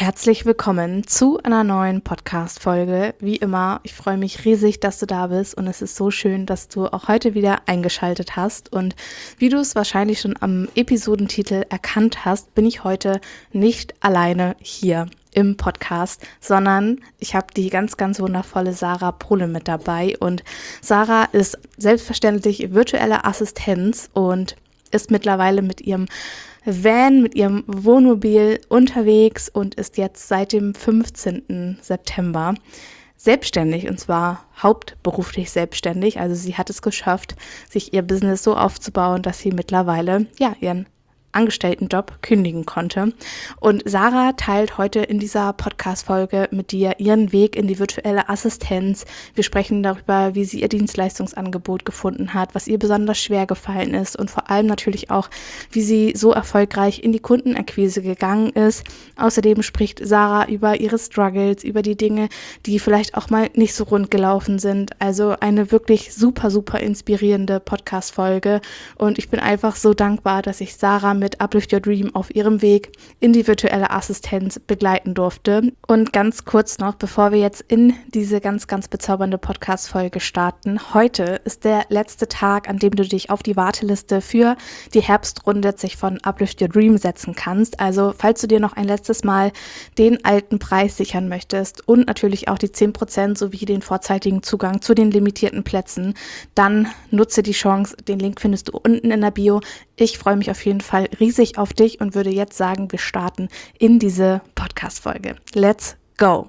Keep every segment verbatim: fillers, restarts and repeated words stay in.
Herzlich willkommen zu einer neuen Podcast-Folge. Wie immer, ich freue mich riesig, dass du da bist und es ist so schön, dass du auch heute wieder eingeschaltet hast. Und wie du es wahrscheinlich schon am Episodentitel erkannt hast, bin ich heute nicht alleine hier im Podcast, sondern ich habe die ganz, ganz wundervolle Sarah Pohle mit dabei. Und Sarah ist selbstverständlich virtuelle Assistenz und ist mittlerweile mit ihrem Van, mit ihrem Wohnmobil unterwegs und ist jetzt seit dem fünfzehnten September selbstständig, und zwar hauptberuflich selbstständig. Also sie hat es geschafft, sich ihr Business so aufzubauen, dass sie mittlerweile ja ihren Angestelltenjob kündigen konnte. Und Sarah teilt heute in dieser Podcast-Folge mit dir ihren Weg in die virtuelle Assistenz. Wir sprechen darüber, wie sie ihr Dienstleistungsangebot gefunden hat, was ihr besonders schwer gefallen ist und vor allem natürlich auch, wie sie so erfolgreich in die Kundenakquise gegangen ist. Außerdem spricht Sarah über ihre Struggles, über die Dinge, die vielleicht auch mal nicht so rund gelaufen sind. Also eine wirklich super, super inspirierende Podcast-Folge. Und ich bin einfach so dankbar, dass ich Sarah mit Uplift Your Dream auf ihrem Weg in die virtuelle Assistenz begleiten durfte. Und ganz kurz noch, bevor wir jetzt in diese ganz, ganz bezaubernde Podcast-Folge starten. Heute ist der letzte Tag, an dem du dich auf die Warteliste für die Herbstrunde sich von Uplift Your Dream setzen kannst. Also falls du dir noch ein letztes Mal den alten Preis sichern möchtest und natürlich auch die zehn Prozent sowie den vorzeitigen Zugang zu den limitierten Plätzen, dann nutze die Chance. Den Link findest du unten in der Bio. Ich freue mich auf jeden Fall riesig auf dich und würde jetzt sagen, wir starten in diese Podcast-Folge. Let's go!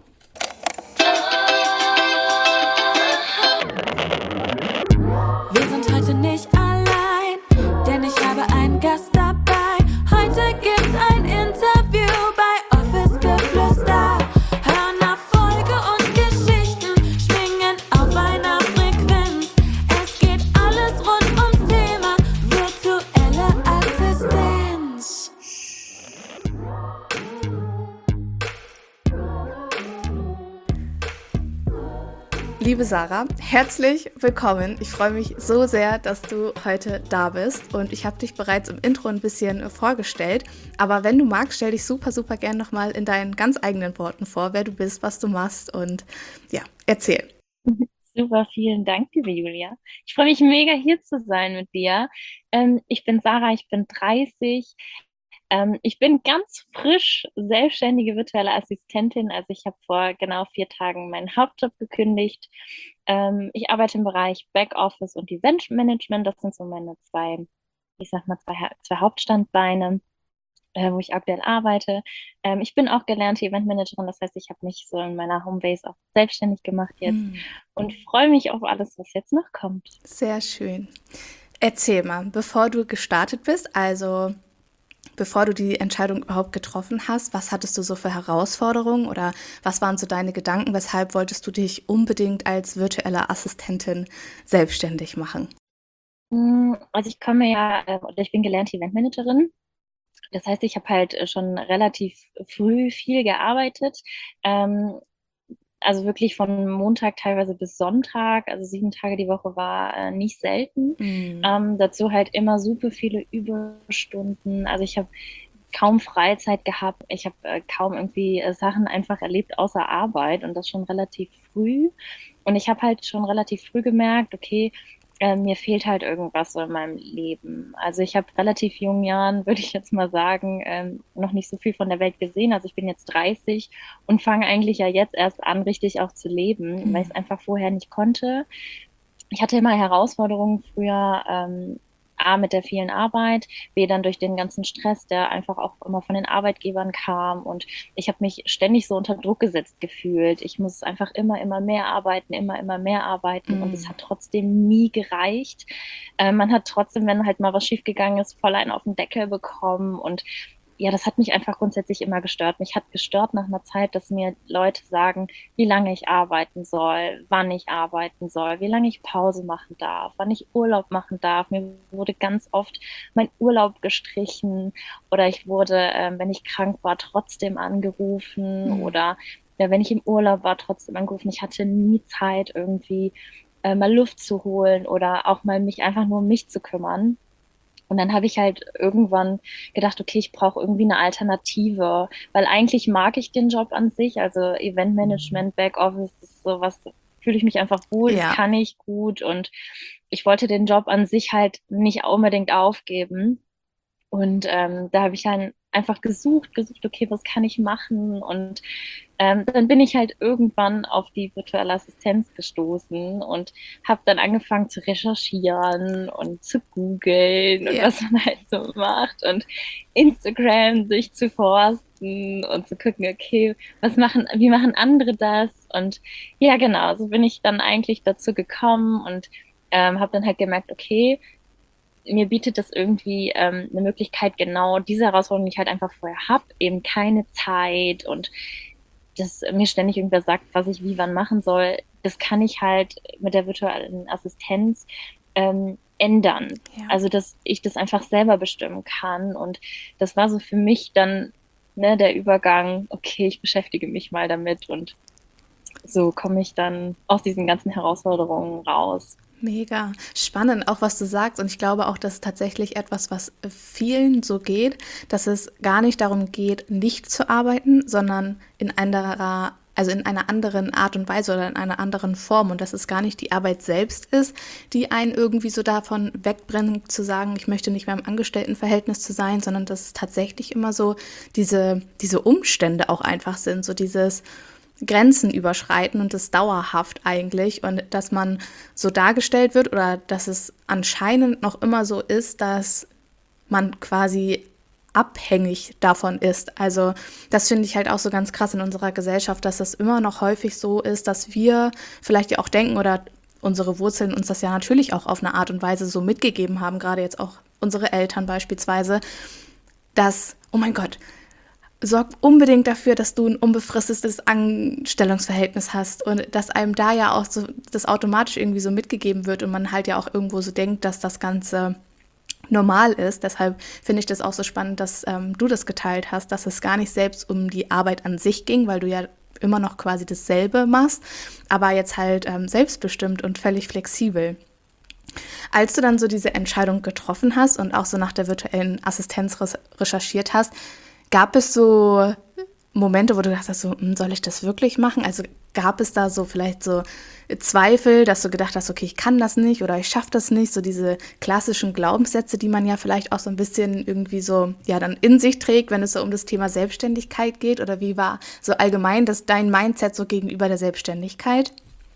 Wir sind heute nicht allein, denn ich habe einen Gast dabei. Heute gibt's ein Interview bei Office Geflüster. Hören Erfolge und Geschichten, schwingen auf einer Frequenz. Es geht alles rund ums Thema virtuelle Assistenz. Liebe Sarah, herzlich willkommen. Ich freue mich so sehr, dass du heute da bist und ich habe dich bereits im Intro ein bisschen vorgestellt, aber wenn du magst, stell dich super, super gern nochmal in deinen ganz eigenen Worten vor, wer du bist, was du machst und ja, erzähl. Super, vielen Dank, liebe Julia. Ich freue mich mega, hier zu sein mit dir. Ähm, ich bin Sarah, ich bin dreißig. Ähm, ich bin ganz frisch selbstständige virtuelle Assistentin. Also ich habe vor genau vier Tagen meinen Hauptjob gekündigt. Ähm, ich arbeite im Bereich Backoffice und Eventmanagement. Das sind so meine zwei, ich sag mal, zwei, Ha- zwei Hauptstandbeine, äh, wo ich aktuell arbeite. Ähm, ich bin auch gelernte Eventmanagerin, das heißt, ich habe mich so in meiner Homebase auch selbstständig gemacht jetzt Hm, und freue mich auf alles, was jetzt noch kommt. sehr schön. Erzähl mal, bevor du gestartet bist, also bevor du die Entscheidung überhaupt getroffen hast, was hattest du so für Herausforderungen oder was waren so deine Gedanken, weshalb wolltest du dich unbedingt als virtuelle Assistentin selbstständig machen? Mm, Also ich komme ja, äh, oder ich bin gelernte Eventmanagerin. Das heißt, ich habe halt äh, schon relativ früh viel gearbeitet. Ähm, also wirklich von Montag teilweise bis Sonntag, also sieben Tage die Woche war äh, nicht selten. Hm. Ähm, dazu halt immer super viele Überstunden. Also ich habe kaum Freizeit gehabt. Ich habe äh, kaum irgendwie äh, Sachen einfach erlebt außer Arbeit und das schon relativ früh. Und ich habe halt schon relativ früh gemerkt, okay, äh, mir fehlt halt irgendwas so in meinem Leben. Also ich habe relativ jungen Jahren, würde ich jetzt mal sagen, ähm, noch nicht so viel von der Welt gesehen. Also ich bin jetzt dreißig und fange eigentlich ja jetzt erst an, richtig auch zu leben, weil ich es einfach vorher nicht konnte. Ich hatte immer Herausforderungen früher, ähm, A, mit der vielen Arbeit, B, dann durch den ganzen Stress, der einfach auch immer von den Arbeitgebern kam. Und ich habe mich ständig so unter Druck gesetzt gefühlt. Ich muss einfach immer, immer mehr arbeiten, immer, immer mehr arbeiten. Und es Hm. hat trotzdem nie gereicht. Äh, man hat trotzdem, wenn halt mal was schiefgegangen ist, voll einen auf den Deckel bekommen. Und ja, das hat mich einfach grundsätzlich immer gestört. Mich hat gestört nach einer Zeit, dass mir Leute sagen, wie lange ich arbeiten soll, wann ich arbeiten soll, wie lange ich Pause machen darf, wann ich Urlaub machen darf. Mir wurde ganz oft mein Urlaub gestrichen oder ich wurde, ähm, wenn ich krank war, trotzdem angerufen Hm. oder ja, wenn ich im Urlaub war, trotzdem angerufen. Ich hatte nie Zeit, irgendwie äh, mal Luft zu holen oder auch mal mich einfach nur um mich zu kümmern. Und dann habe ich halt irgendwann gedacht, okay, ich brauche irgendwie eine Alternative, weil eigentlich mag ich den Job an sich, also Eventmanagement, Backoffice, das ist sowas, da fühle ich mich einfach wohl, das Ja. kann ich gut und ich wollte den Job an sich halt nicht unbedingt aufgeben. Und ähm, da habe ich dann einfach gesucht, gesucht, okay, was kann ich machen? Und ähm, dann bin ich halt irgendwann auf die virtuelle Assistenz gestoßen und habe dann angefangen zu recherchieren und zu googeln und Ja. was man halt so macht und Instagram durchzuforsten und zu gucken, okay, was machen, wie machen andere das? Und ja, genau, so bin ich dann eigentlich dazu gekommen und ähm, habe dann halt gemerkt, okay, mir bietet das irgendwie ähm, eine Möglichkeit, genau diese Herausforderung, die ich halt einfach vorher habe, eben keine Zeit und dass mir ständig irgendwer sagt, was ich wie wann machen soll, das kann ich halt mit der virtuellen Assistenz ähm, ändern. Ja. Also, dass ich das einfach selber bestimmen kann. Und das war so für mich dann ne, der Übergang, okay, ich beschäftige mich mal damit und so komme ich dann aus diesen ganzen Herausforderungen raus. Mega spannend, auch was du sagst. Und ich glaube auch, das ist tatsächlich etwas, was vielen so geht, dass es gar nicht darum geht, nicht zu arbeiten, sondern in einer, also in einer anderen Art und Weise oder in einer anderen Form. Und dass es gar nicht die Arbeit selbst ist, die einen irgendwie so davon wegbringt, zu sagen, ich möchte nicht mehr im Angestelltenverhältnis zu sein, sondern dass es tatsächlich immer so diese, diese Umstände auch einfach sind, so dieses Grenzen überschreiten und das dauerhaft eigentlich und dass man so dargestellt wird oder dass es anscheinend noch immer so ist, dass man quasi abhängig davon ist. Also das finde ich halt auch so ganz krass in unserer Gesellschaft, dass das immer noch häufig so ist, dass wir vielleicht ja auch denken oder unsere Wurzeln uns das ja natürlich auch auf eine Art und Weise so mitgegeben haben, gerade jetzt auch unsere Eltern beispielsweise, dass, oh mein Gott, sorg unbedingt dafür, dass du ein unbefristetes Anstellungsverhältnis hast und dass einem da ja auch so das automatisch irgendwie so mitgegeben wird und man halt ja auch irgendwo so denkt, dass das Ganze normal ist. Deshalb finde ich das auch so spannend, dass ähm, du das geteilt hast, dass es gar nicht selbst um die Arbeit an sich ging, weil du ja immer noch quasi dasselbe machst, aber jetzt halt ähm, selbstbestimmt und völlig flexibel. Als du dann so diese Entscheidung getroffen hast und auch so nach der virtuellen Assistenz res- recherchiert hast, gab es so Momente, wo du dachtest, so, hm, soll ich das wirklich machen? Also gab es da so vielleicht so Zweifel, dass du gedacht hast, okay, ich kann das nicht oder ich schaffe das nicht, so diese klassischen Glaubenssätze, die man ja vielleicht auch so ein bisschen irgendwie so, ja, dann in sich trägt, wenn es so um das Thema Selbstständigkeit geht, oder wie war so allgemein das dein Mindset so gegenüber der Selbstständigkeit?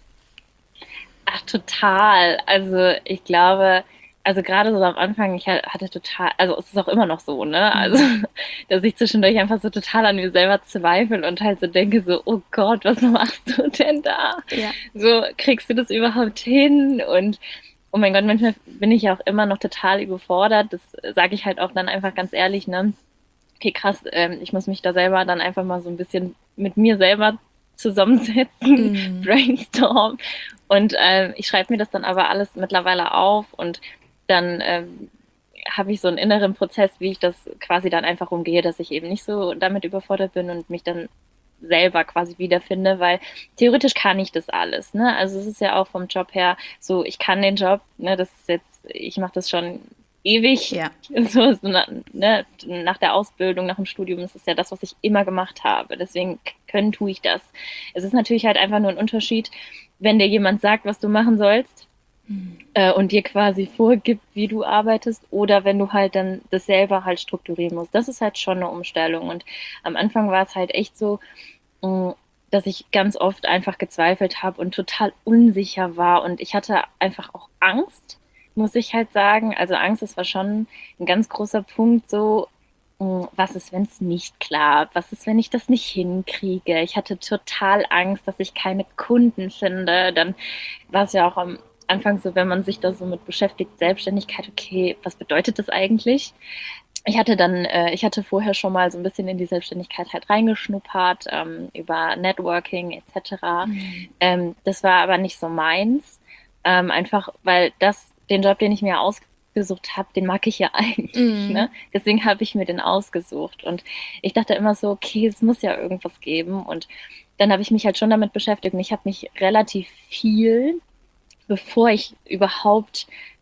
Ach, total. Also ich glaube, also gerade so am Anfang, ich ha- hatte total, also es ist auch immer noch so, ne? Also, Mhm. dass ich zwischendurch einfach so total an mir selber zweifle und halt so denke, so, oh Gott, was machst du denn da? Ja. So, kriegst du das überhaupt hin? Und oh mein Gott, manchmal bin ich ja auch immer noch total überfordert. Das sage ich halt auch dann einfach ganz ehrlich, ne? Okay, krass, ähm, ich muss mich da selber dann einfach mal so ein bisschen mit mir selber zusammensetzen, Mhm. brainstorm. Und ähm, ich schreibe mir das dann aber alles mittlerweile auf und dann ähm, habe ich so einen inneren Prozess, wie ich das quasi dann einfach umgehe, dass ich eben nicht so damit überfordert bin und mich dann selber quasi wiederfinde, weil theoretisch kann ich das alles, ne? Also es ist ja auch vom Job her so, ich kann den Job, ne, das ist jetzt, ich mache das schon ewig, Ja. so, so na, ne, nach der Ausbildung, nach dem Studium, das ist ja das, was ich immer gemacht habe. Deswegen können tue ich das. Es ist natürlich halt einfach nur ein Unterschied, wenn dir jemand sagt, was du machen sollst Mhm. äh, und dir quasi vorgibt, wie du arbeitest, oder wenn du halt dann das selber halt strukturieren musst. Das ist halt schon eine Umstellung. Und am Anfang war es halt echt so, mh, dass ich ganz oft einfach gezweifelt habe und total unsicher war. Und ich hatte einfach auch Angst, muss ich halt sagen. Also Angst, das war schon ein ganz großer Punkt so. mh, Was ist, wenn es nicht klappt? Was ist, wenn ich das nicht hinkriege? Ich hatte total Angst, dass ich keine Kunden finde. Dann war es ja auch am Anfang so, wenn man sich da so mit beschäftigt, Selbstständigkeit, okay, was bedeutet das eigentlich? Ich hatte dann, äh, ich hatte vorher schon mal so ein bisschen in die Selbstständigkeit halt reingeschnuppert, ähm, über Networking et cetera. Mhm. Ähm, das war aber nicht so meins, ähm, einfach weil das, den Job, den ich mir ausgesucht habe, den mag ich ja eigentlich, Mhm. ne? Deswegen habe ich mir den ausgesucht und ich dachte immer so, okay, es muss ja irgendwas geben und dann habe ich mich halt schon damit beschäftigt und ich habe mich relativ viel, bevor ich überhaupt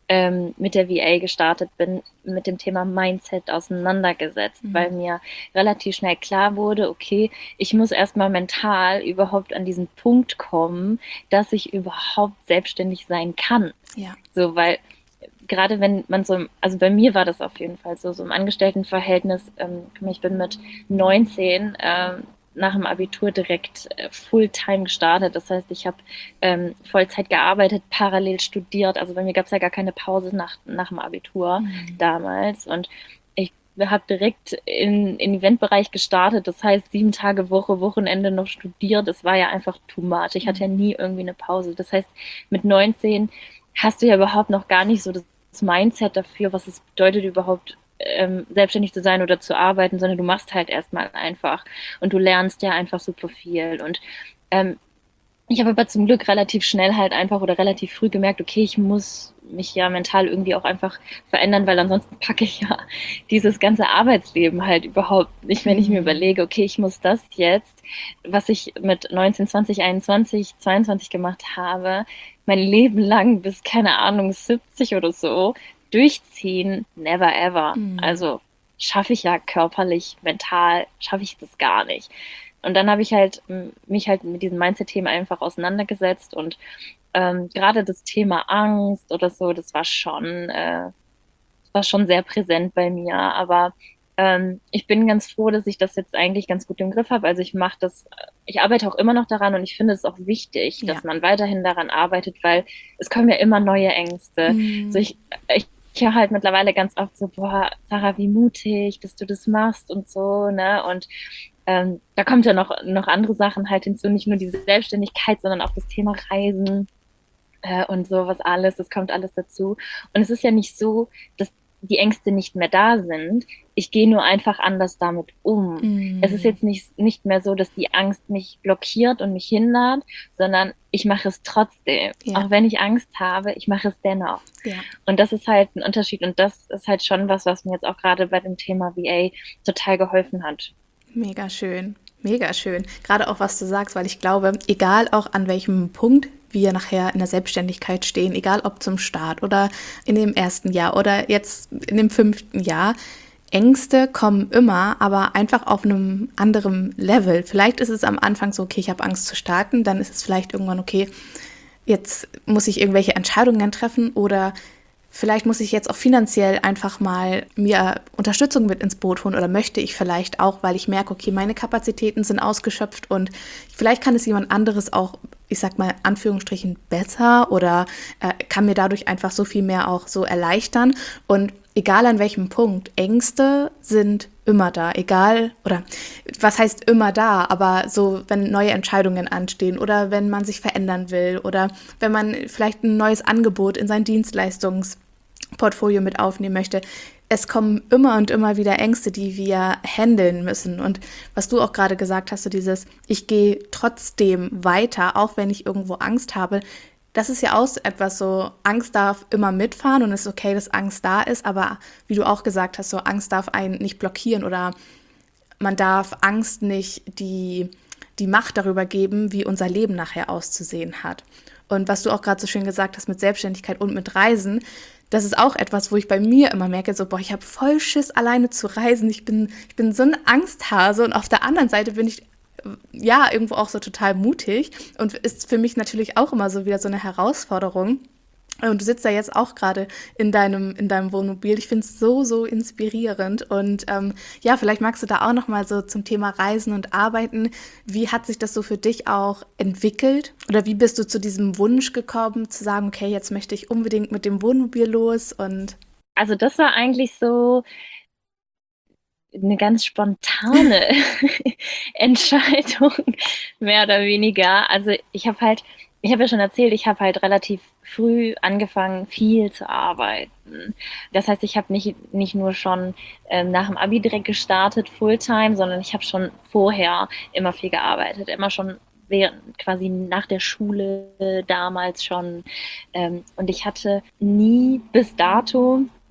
ähm, mit der V A gestartet bin, mit dem Thema Mindset auseinandergesetzt, mhm. weil mir relativ schnell klar wurde, okay, ich muss erstmal mental überhaupt an diesen Punkt kommen, dass ich überhaupt selbstständig sein kann. Ja. So, weil gerade wenn man so, also bei mir war das auf jeden Fall so, so im Angestelltenverhältnis, ähm, ich bin mit neunzehn ähm, nach dem Abitur direkt äh, Fulltime gestartet. Das heißt, ich habe ähm, Vollzeit gearbeitet, parallel studiert. Also bei mir gab es ja gar keine Pause nach, nach dem Abitur mhm. damals. Und ich habe direkt in, in den Eventbereich gestartet. Das heißt, sieben Tage Woche, Wochenende noch studiert. Das war ja einfach too much. Ich hatte ja nie irgendwie eine Pause. Das heißt, mit neunzehn hast du ja überhaupt noch gar nicht so das Mindset dafür, was es bedeutet überhaupt, ähm, selbstständig zu sein oder zu arbeiten, sondern du machst halt erstmal einfach und du lernst ja einfach super viel. Und ähm, ich habe aber zum Glück relativ schnell halt einfach oder relativ früh gemerkt, okay, ich muss mich ja mental irgendwie auch einfach verändern, weil ansonsten packe ich ja dieses ganze Arbeitsleben halt überhaupt nicht, wenn ich mir überlege, okay, ich muss das jetzt, was ich mit neunzehn, zwanzig, einundzwanzig, zweiundzwanzig gemacht habe, mein Leben lang bis, keine Ahnung, siebzig oder so durchziehen, never ever. Mhm. Also schaffe ich ja körperlich, mental, schaffe ich das gar nicht. Und dann habe ich halt mich halt mit diesem Mindset-Thema einfach auseinandergesetzt und ähm, gerade das Thema Angst oder so, das war schon, äh, war schon sehr präsent bei mir. Aber ähm, ich bin ganz froh, dass ich das jetzt eigentlich ganz gut im Griff habe. Also ich mache das, ich arbeite auch immer noch daran und ich finde es auch wichtig, ja. dass man weiterhin daran arbeitet, weil es kommen ja immer neue Ängste. Mhm. Also ich, ich Ich höre halt mittlerweile ganz oft so, boah, Sarah, wie mutig, dass du das machst und so, ne? Und ähm, da kommt ja noch, noch andere Sachen halt hinzu, nicht nur diese Selbstständigkeit, sondern auch das Thema Reisen äh, und sowas alles, das kommt alles dazu. Und es ist ja nicht so, dass die Ängste nicht mehr da sind. Ich gehe nur einfach anders damit um. Mm. Es ist jetzt nicht, nicht mehr so, dass die Angst mich blockiert und mich hindert, sondern ich mache es trotzdem. Ja. Auch wenn ich Angst habe, ich mache es dennoch. Ja. Und das ist halt ein Unterschied und das ist halt schon was, was mir jetzt auch gerade bei dem Thema V A total geholfen hat. Mega schön, mega schön. Gerade auch, was du sagst, weil ich glaube, egal auch an welchem Punkt wir nachher in der Selbstständigkeit stehen, egal ob zum Start oder in dem ersten Jahr oder jetzt in dem fünften Jahr, Ängste kommen immer, aber einfach auf einem anderen Level. Vielleicht ist es am Anfang so, okay, ich habe Angst zu starten, dann ist es vielleicht irgendwann, okay, jetzt muss ich irgendwelche Entscheidungen treffen oder vielleicht muss ich jetzt auch finanziell einfach mal mir Unterstützung mit ins Boot holen oder möchte ich vielleicht auch, weil ich merke, okay, meine Kapazitäten sind ausgeschöpft und vielleicht kann es jemand anderes auch, ich sag mal, Anführungsstrichen besser oder äh, kann mir dadurch einfach so viel mehr auch so erleichtern. Und egal an welchem Punkt, Ängste sind immer da, egal, oder was heißt immer da, aber so, wenn neue Entscheidungen anstehen oder wenn man sich verändern will oder wenn man vielleicht ein neues Angebot in sein Dienstleistungsportfolio mit aufnehmen möchte. Es kommen immer und immer wieder Ängste, die wir handeln müssen. Und was du auch gerade gesagt hast, so dieses, ich gehe trotzdem weiter, auch wenn ich irgendwo Angst habe, das ist ja auch etwas so, Angst darf immer mitfahren und es ist okay, dass Angst da ist, aber wie du auch gesagt hast, so Angst darf einen nicht blockieren oder man darf Angst nicht die, die Macht darüber geben, wie unser Leben nachher auszusehen hat. Und was du auch gerade so schön gesagt hast mit Selbstständigkeit und mit Reisen, das ist auch etwas, wo ich bei mir immer merke, so, boah, ich habe voll Schiss, alleine zu reisen. Ich bin, ich bin so ein Angsthase und auf der anderen Seite bin ich ja irgendwo auch so total mutig und ist für mich natürlich auch immer so wieder so eine Herausforderung. Und du sitzt da jetzt auch gerade in deinem, in deinem Wohnmobil. Ich finde es so, so inspirierend. Und ähm, ja, vielleicht magst du da auch noch mal so zum Thema Reisen und Arbeiten. Wie hat sich das so für dich auch entwickelt? Oder wie bist du zu diesem Wunsch gekommen, zu sagen, okay, jetzt möchte ich unbedingt mit dem Wohnmobil los? Und also das war eigentlich so eine ganz spontane Entscheidung, mehr oder weniger. Also ich habe halt, ich habe ja schon erzählt, ich habe halt relativ früh angefangen, viel zu arbeiten. Das heißt, ich habe nicht, nicht nur schon ähm, nach dem Abi direkt gestartet, Fulltime, sondern ich habe schon vorher immer viel gearbeitet, immer schon während, quasi nach der Schule damals schon. Ähm, und ich hatte nie bis dato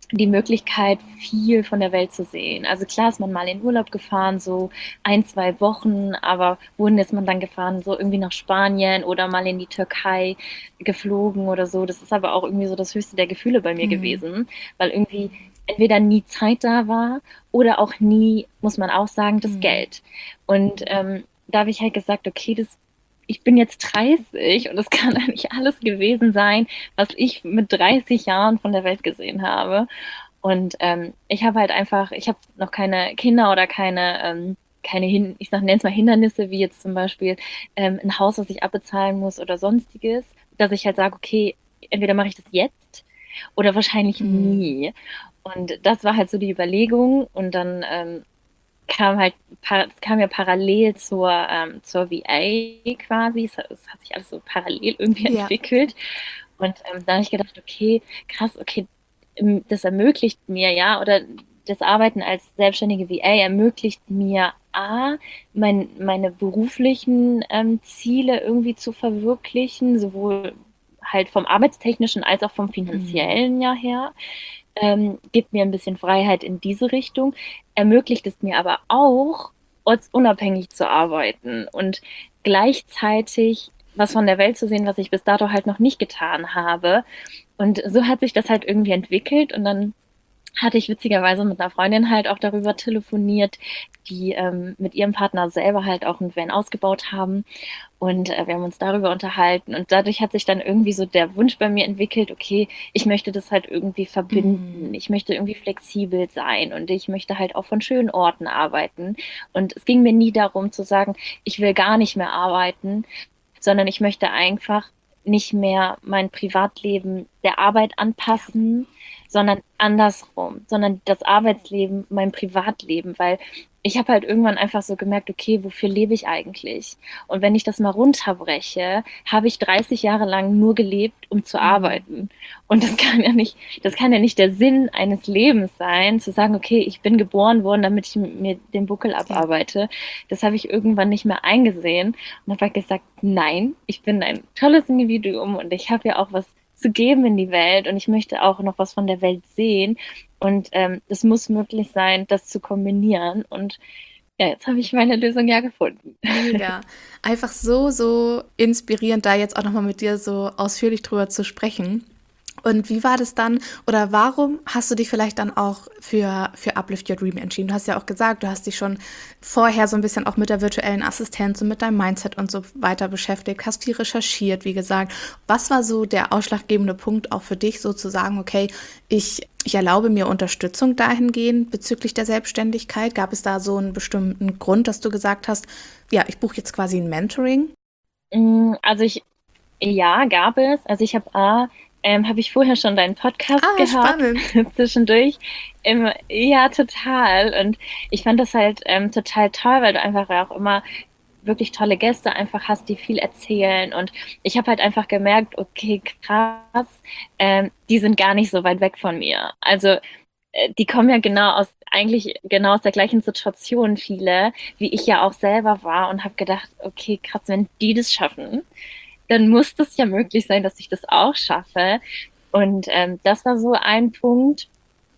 die Möglichkeit, viel von der Welt zu sehen. Also klar ist man mal in Urlaub gefahren, so ein, zwei Wochen, aber wohin ist man dann gefahren? So irgendwie nach Spanien oder mal in die Türkei geflogen oder so. Das ist aber auch irgendwie so das höchste der Gefühle bei mir Mhm. gewesen, weil irgendwie entweder nie Zeit da war oder auch nie, muss man auch sagen, das Mhm. Geld. Und ähm, da habe ich halt gesagt, okay, das ich bin jetzt dreißig und es kann eigentlich alles gewesen sein, was ich mit dreißig Jahren von der Welt gesehen habe. Und ähm, ich habe halt einfach, ich habe noch keine Kinder oder keine, ähm, keine Hin ich sag, nenne es mal Hindernisse, wie jetzt zum Beispiel ähm, ein Haus, was ich abbezahlen muss oder sonstiges, dass ich halt sage, okay, entweder mache ich das jetzt oder wahrscheinlich Mhm. nie. Und das war halt so die Überlegung. Und dann ähm, kam halt, es kam ja parallel zur, ähm, zur V A quasi. Es, es hat sich alles so parallel irgendwie Ja. entwickelt. Und ähm, da habe ich gedacht, okay, krass, okay, ähm, das ermöglicht mir ja, oder das Arbeiten als selbstständige V A ermöglicht mir A, mein, meine beruflichen ähm, Ziele irgendwie zu verwirklichen, sowohl halt vom arbeitstechnischen als auch vom Mhm. finanziellen ja her. Ähm, gibt mir ein bisschen Freiheit in diese Richtung, ermöglicht es mir aber auch, ortsunabhängig zu arbeiten und gleichzeitig was von der Welt zu sehen, was ich bis dato halt noch nicht getan habe. Und so hat sich das halt irgendwie entwickelt. Und dann hatte ich witzigerweise mit einer Freundin halt auch darüber telefoniert, die ähm, mit ihrem Partner selber halt auch ein Van ausgebaut haben. Und äh, wir haben uns darüber unterhalten. Und dadurch hat sich dann irgendwie so der Wunsch bei mir entwickelt, okay, ich möchte das halt irgendwie verbinden. Mhm. Ich möchte irgendwie flexibel sein und ich möchte halt auch von schönen Orten arbeiten. Und es ging mir nie darum zu sagen, ich will gar nicht mehr arbeiten, sondern ich möchte einfach nicht mehr mein Privatleben der Arbeit Ja. anpassen, sondern andersrum, sondern das Arbeitsleben mein Privatleben, weil ich habe halt irgendwann einfach so gemerkt, okay, wofür lebe ich eigentlich? Und wenn ich das mal runterbreche, habe ich dreißig Jahre lang nur gelebt, um zu Mhm. arbeiten. Und das kann ja nicht, das kann ja nicht der Sinn eines Lebens sein, zu sagen, okay, ich bin geboren worden, damit ich mir den Buckel Ja. abarbeite. Das habe ich irgendwann nicht mehr eingesehen und habe halt gesagt, nein, ich bin ein tolles Individuum und ich habe ja auch was zu geben in die Welt und ich möchte auch noch was von der Welt sehen. Und ähm, es muss möglich sein, das zu kombinieren. Und ja, jetzt habe ich meine Lösung ja gefunden. Mega. Einfach so, so inspirierend, da jetzt auch noch mal mit dir so ausführlich drüber zu sprechen. Und wie war das dann oder warum hast du dich vielleicht dann auch für für Uplift Your Dream entschieden? Du hast ja auch gesagt, du hast dich schon vorher so ein bisschen auch mit der virtuellen Assistenz und mit deinem Mindset und so weiter beschäftigt, hast viel recherchiert, wie gesagt. Was war so der ausschlaggebende Punkt auch für dich, so zu sagen: „Okay, ich ich erlaube mir Unterstützung dahingehend bezüglich der Selbstständigkeit?“ Gab es da so einen bestimmten Grund, dass du gesagt hast: „Ja, ich buche jetzt quasi ein Mentoring?“ Mm, Also ich, ja, gab es. Also ich habe A, ähm, habe ich vorher schon deinen Podcast Ah, gehört, spannend. zwischendurch. Im, ja, total. Und ich fand das halt ähm, total toll, weil du einfach auch immer wirklich tolle Gäste einfach hast, die viel erzählen. Und ich habe halt einfach gemerkt, okay, krass, ähm, die sind gar nicht so weit weg von mir. Also äh, die kommen ja genau aus, eigentlich genau aus der gleichen Situation, viele, wie ich ja auch selber war und habe gedacht, okay, krass, wenn die das schaffen, dann muss das ja möglich sein, dass ich das auch schaffe. Und ähm, das war so ein Punkt.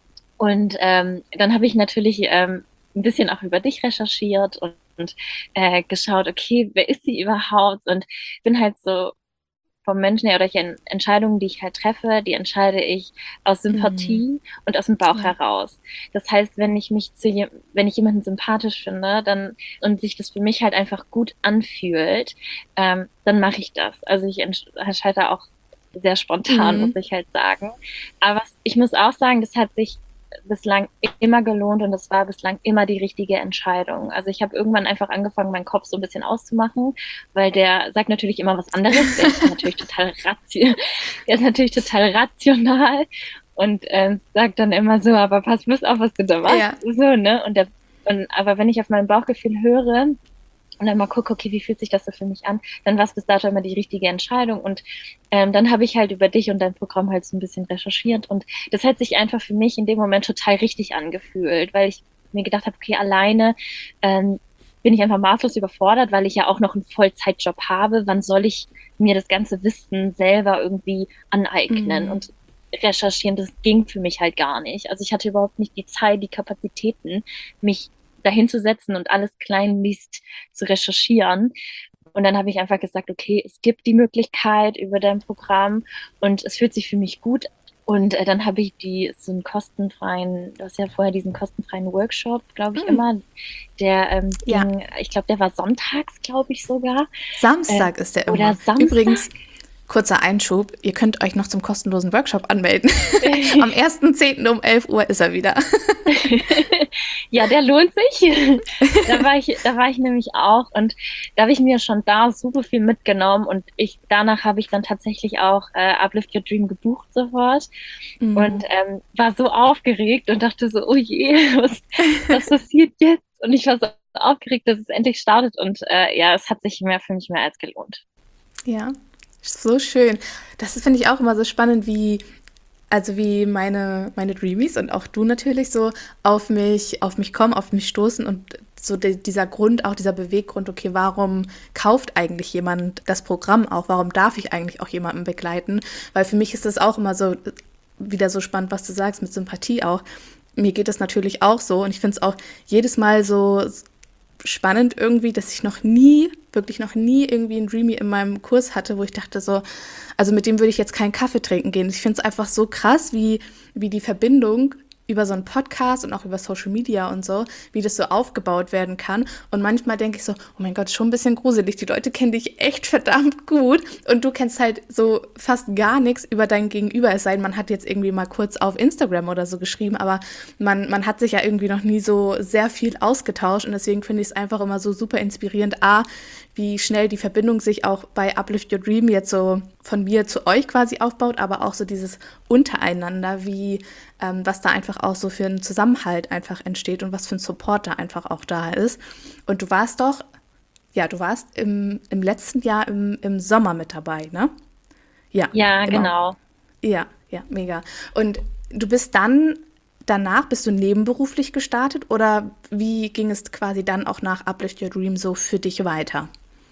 Und ähm, dann habe ich natürlich ähm, ein bisschen auch über dich recherchiert und, und äh, geschaut, okay, wer ist sie überhaupt? Und bin halt so vom Menschen her oder ich Entscheidungen, die ich halt treffe, die entscheide ich aus Mhm. Sympathie und aus dem Bauch Ja. heraus. Das heißt, wenn ich mich zu je, wenn ich jemanden sympathisch finde, dann und sich das für mich halt einfach gut anfühlt, ähm, dann mache ich das. Also ich entscheide auch sehr spontan, muss Mhm. ich halt sagen. Aber ich muss auch sagen, das hat sich bislang immer gelohnt und das war bislang immer die richtige Entscheidung. Also ich habe irgendwann einfach angefangen, meinen Kopf so ein bisschen auszumachen, weil der sagt natürlich immer was anderes. Der ist natürlich total ratio der ist natürlich total rational und ähm, sagt dann immer so, aber pass bloß auf, was du da machst. Ja. So, ne? Und, der, und aber wenn ich auf mein Bauchgefühl höre, und dann mal gucke, okay, wie fühlt sich das so für mich an, dann war es bis dato immer die richtige Entscheidung. Und ähm, dann habe ich halt über dich und dein Programm halt so ein bisschen recherchiert. Und das hat sich einfach für mich in dem Moment total richtig angefühlt, weil ich mir gedacht habe, okay, alleine ähm, bin ich einfach maßlos überfordert, weil ich ja auch noch einen Vollzeitjob habe. Wann soll ich mir das ganze Wissen selber irgendwie aneignen? Mhm. Und recherchieren, das ging für mich halt gar nicht. Also ich hatte überhaupt nicht die Zeit, die Kapazitäten, mich dahin zu setzen und alles kleinliest zu recherchieren. Und dann habe ich einfach gesagt, okay, es gibt die Möglichkeit über dein Programm und es fühlt sich für mich gut. Und äh, dann habe ich die so einen kostenfreien, du hast ja vorher diesen kostenfreien Workshop, glaube ich, mm. immer, der ähm, ja. ging, ich glaube, der war sonntags, glaube ich sogar. Samstag äh, ist der immer. Oder Samstag. Übrigens, kurzer Einschub, ihr könnt euch noch zum kostenlosen Workshop anmelden. Am ersten zehnten um elf Uhr ist er wieder. Ja, der lohnt sich. Da war ich, da war ich nämlich auch und da habe ich mir schon da super viel mitgenommen und ich danach habe ich dann tatsächlich auch äh, Uplift Your Dream gebucht sofort mhm. und ähm, war so aufgeregt und dachte so, oh je, was, was passiert jetzt? Und ich war so aufgeregt, dass es endlich startet und äh, ja, es hat sich mehr für mich mehr als gelohnt. Ja. So schön. Das finde ich auch immer so spannend, wie, also wie meine, meine Dreamies und auch du natürlich so auf mich, auf mich kommen, auf mich stoßen und so de, dieser Grund, auch dieser Beweggrund, okay, warum kauft eigentlich jemand das Programm auch? Warum darf ich eigentlich auch jemanden begleiten? Weil für mich ist das auch immer so wieder so spannend, was du sagst, mit Sympathie auch. Mir geht das natürlich auch so und ich finde es auch jedes Mal so spannend irgendwie, dass ich noch nie, wirklich noch nie irgendwie einen Dreamie in meinem Kurs hatte, wo ich dachte so, also mit dem würde ich jetzt keinen Kaffee trinken gehen. Ich finde es einfach so krass, wie, wie die Verbindung über so einen Podcast und auch über Social Media und so, wie das so aufgebaut werden kann. Und manchmal denke ich so, oh mein Gott, schon ein bisschen gruselig. Die Leute kennen dich echt verdammt gut und du kennst halt so fast gar nichts über dein Gegenüber. Es sei denn, man hat jetzt irgendwie mal kurz auf Instagram oder so geschrieben, aber man, man hat sich ja irgendwie noch nie so sehr viel ausgetauscht und deswegen finde ich es einfach immer so super inspirierend, A, wie schnell die Verbindung sich auch bei Uplift Your Dream jetzt so von mir zu euch quasi aufbaut, aber auch so dieses Untereinander, wie ähm, was da einfach auch so für einen Zusammenhalt einfach entsteht und was für ein Support da einfach auch da ist. Und du warst doch, ja, du warst im, im letzten Jahr im, im Sommer mit dabei, ne? Ja, ja genau. genau. Ja, ja, mega. Und du bist dann, danach bist du nebenberuflich gestartet oder wie ging es quasi dann auch nach Uplift Your Dream so für dich weiter?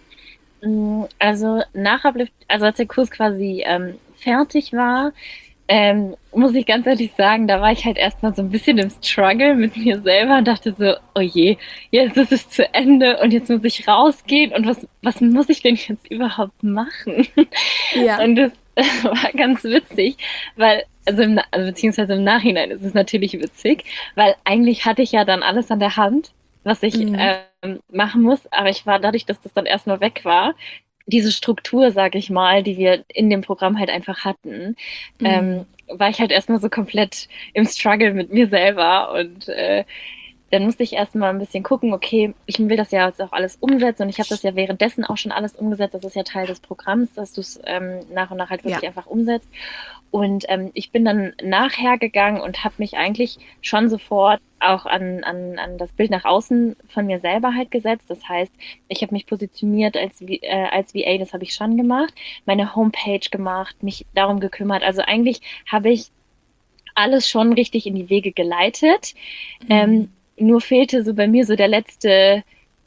Also nach Uplift, also als der Kurs quasi ähm, fertig war, ähm, muss ich ganz ehrlich sagen, da war ich halt erstmal so ein bisschen im Struggle mit mir selber und dachte so, oh je, jetzt ist es zu Ende und jetzt muss ich rausgehen und was, was muss ich denn jetzt überhaupt machen? Ja. Und das war ganz witzig, weil, also, im, also beziehungsweise im Nachhinein ist es natürlich witzig, weil eigentlich hatte ich ja dann alles an der Hand, was ich mhm. ähm, machen muss, aber ich war dadurch, dass das dann erstmal weg war, diese Struktur, sag ich mal, die wir in dem Programm halt einfach hatten, mhm. ähm, war ich halt erstmal so komplett im Struggle mit mir selber und äh, dann musste ich erstmal ein bisschen gucken, okay, ich will das ja jetzt auch alles umsetzen und ich habe das ja währenddessen auch schon alles umgesetzt, das ist ja Teil des Programms, dass du es ähm, nach und nach halt wirklich ja. einfach umsetzt. Und ähm, ich bin dann nachher gegangen und habe mich eigentlich schon sofort auch an, an, an das Bild nach außen von mir selber halt gesetzt. Das heißt, ich habe mich positioniert als, äh, als V A, das habe ich schon gemacht, meine Homepage gemacht, mich darum gekümmert. Also eigentlich habe ich alles schon richtig in die Wege geleitet. Mhm. Ähm, nur fehlte so bei mir so der letzte,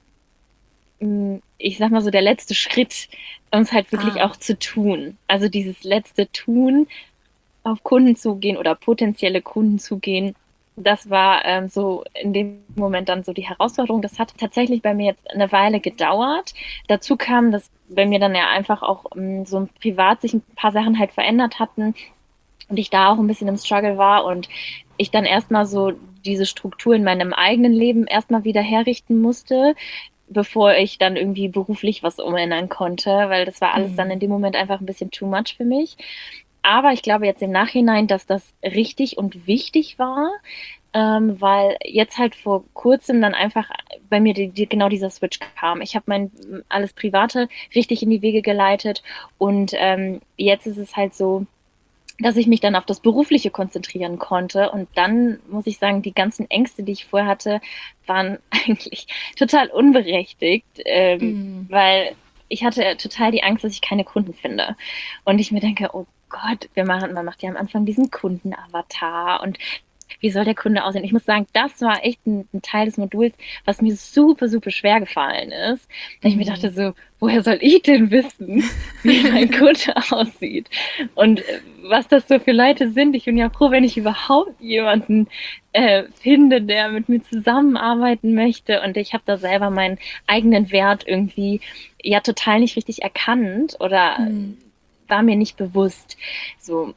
ich sag mal so der letzte Schritt, um es halt wirklich ah. auch zu tun. Also dieses letzte Tun, auf Kunden zugehen oder potenzielle Kunden zugehen, das war ähm, so in dem Moment dann so die Herausforderung. Das hat tatsächlich bei mir jetzt eine Weile gedauert. Dazu kam, dass bei mir dann ja einfach auch ähm, so privat sich ein paar Sachen halt verändert hatten und ich da auch ein bisschen im Struggle war und ich dann erstmal so diese Struktur in meinem eigenen Leben erstmal wieder herrichten musste, bevor ich dann irgendwie beruflich was umändern konnte, weil das war alles mhm. dann in dem Moment einfach ein bisschen too much für mich. Aber ich glaube jetzt im Nachhinein, dass das richtig und wichtig war, ähm, weil jetzt halt vor kurzem dann einfach bei mir die, die, genau dieser Switch kam. Ich habe mein alles Private richtig in die Wege geleitet und ähm, jetzt ist es halt so, dass ich mich dann auf das Berufliche konzentrieren konnte. Und dann muss ich sagen, die ganzen Ängste, die ich vorher hatte, waren eigentlich total unberechtigt, ähm, mm. weil ich hatte total die Angst, dass ich keine Kunden finde. Und ich mir denke, oh Gott, wir machen, man macht ja am Anfang diesen Kundenavatar und wie soll der Kunde aussehen? Ich muss sagen, das war echt ein, ein Teil des Moduls, was mir super, super schwer gefallen ist. Weil ich mir dachte so, woher soll ich denn wissen, wie mein Kunde aussieht? Und äh, was das so für Leute sind. Ich bin ja froh, wenn ich überhaupt jemanden äh, finde, der mit mir zusammenarbeiten möchte. Und ich habe da selber meinen eigenen Wert irgendwie ja total nicht richtig erkannt oder Mhm. war mir nicht bewusst. So.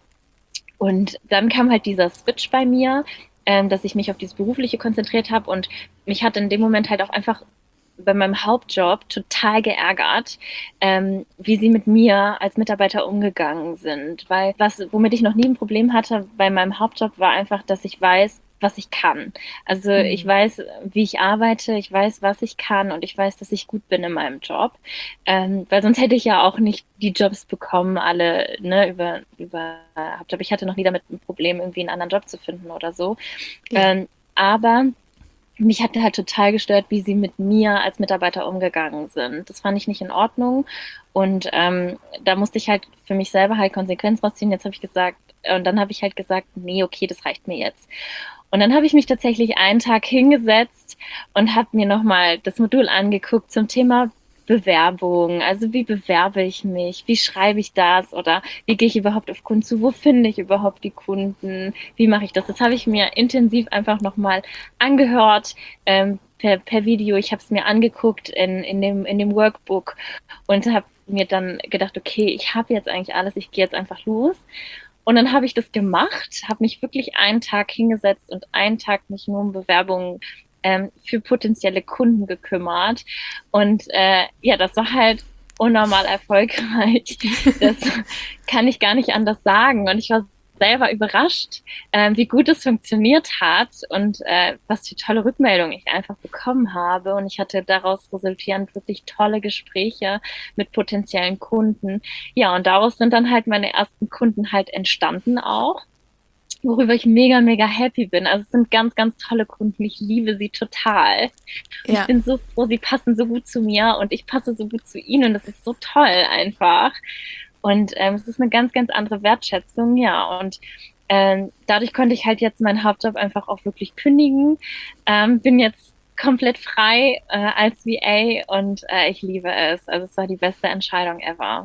Und dann kam halt dieser Switch bei mir, ähm, dass ich mich auf dieses Berufliche konzentriert habe und mich hat in dem Moment halt auch einfach bei meinem Hauptjob total geärgert, ähm, wie sie mit mir als Mitarbeiter umgegangen sind. Weil was, womit ich noch nie ein Problem hatte bei meinem Hauptjob, war einfach, dass ich weiß, was ich kann. Also ich Mhm. weiß, wie ich arbeite, ich weiß, was ich kann und ich weiß, dass ich gut bin in meinem Job. Ähm, weil sonst hätte ich ja auch nicht die Jobs bekommen, alle ne, über, über Hauptjob. Ich hatte noch nie damit ein Problem, irgendwie einen anderen Job zu finden oder so. Ja. Ähm, aber mich hat halt total gestört, wie sie mit mir als Mitarbeiter umgegangen sind. Das fand ich nicht in Ordnung. Und ähm, da musste ich halt für mich selber halt Konsequenz rausziehen. Jetzt habe ich gesagt, und dann habe ich halt gesagt, nee, okay, das reicht mir jetzt. Und dann habe ich mich tatsächlich einen Tag hingesetzt und habe mir nochmal das Modul angeguckt zum Thema Bewerbung. Also wie bewerbe ich mich? Wie schreibe ich das? Oder wie gehe ich überhaupt auf Kunden zu? Wo finde ich überhaupt die Kunden? Wie mache ich das? Das habe ich mir intensiv einfach nochmal angehört ähm, per, per Video. Ich habe es mir angeguckt in, in, dem, in dem Workbook und habe mir dann gedacht, okay, ich habe jetzt eigentlich alles, ich gehe jetzt einfach los. Und dann habe ich das gemacht, habe mich wirklich einen Tag hingesetzt und einen Tag mich nur um Bewerbungen ähm, für potenzielle Kunden gekümmert. Und äh, ja, das war halt unnormal erfolgreich. Das kann ich gar nicht anders sagen. Und ich war selber überrascht, äh, wie gut es funktioniert hat und äh, was für tolle Rückmeldungen ich einfach bekommen habe. Und ich hatte daraus resultierend wirklich tolle Gespräche mit potenziellen Kunden. Ja, und daraus sind dann halt meine ersten Kunden halt entstanden auch, worüber ich mega, mega happy bin. Also es sind ganz, ganz tolle Kunden. Ich liebe sie total. Und ich Ja. bin so froh, sie passen so gut zu mir und ich passe so gut zu ihnen. Und das ist so toll einfach. Und ähm, es ist eine ganz, ganz andere Wertschätzung, ja. Und ähm, dadurch konnte ich halt jetzt meinen Hauptjob einfach auch wirklich kündigen. Ähm, bin jetzt komplett frei äh, als V A und äh, ich liebe es. Also es war die beste Entscheidung ever.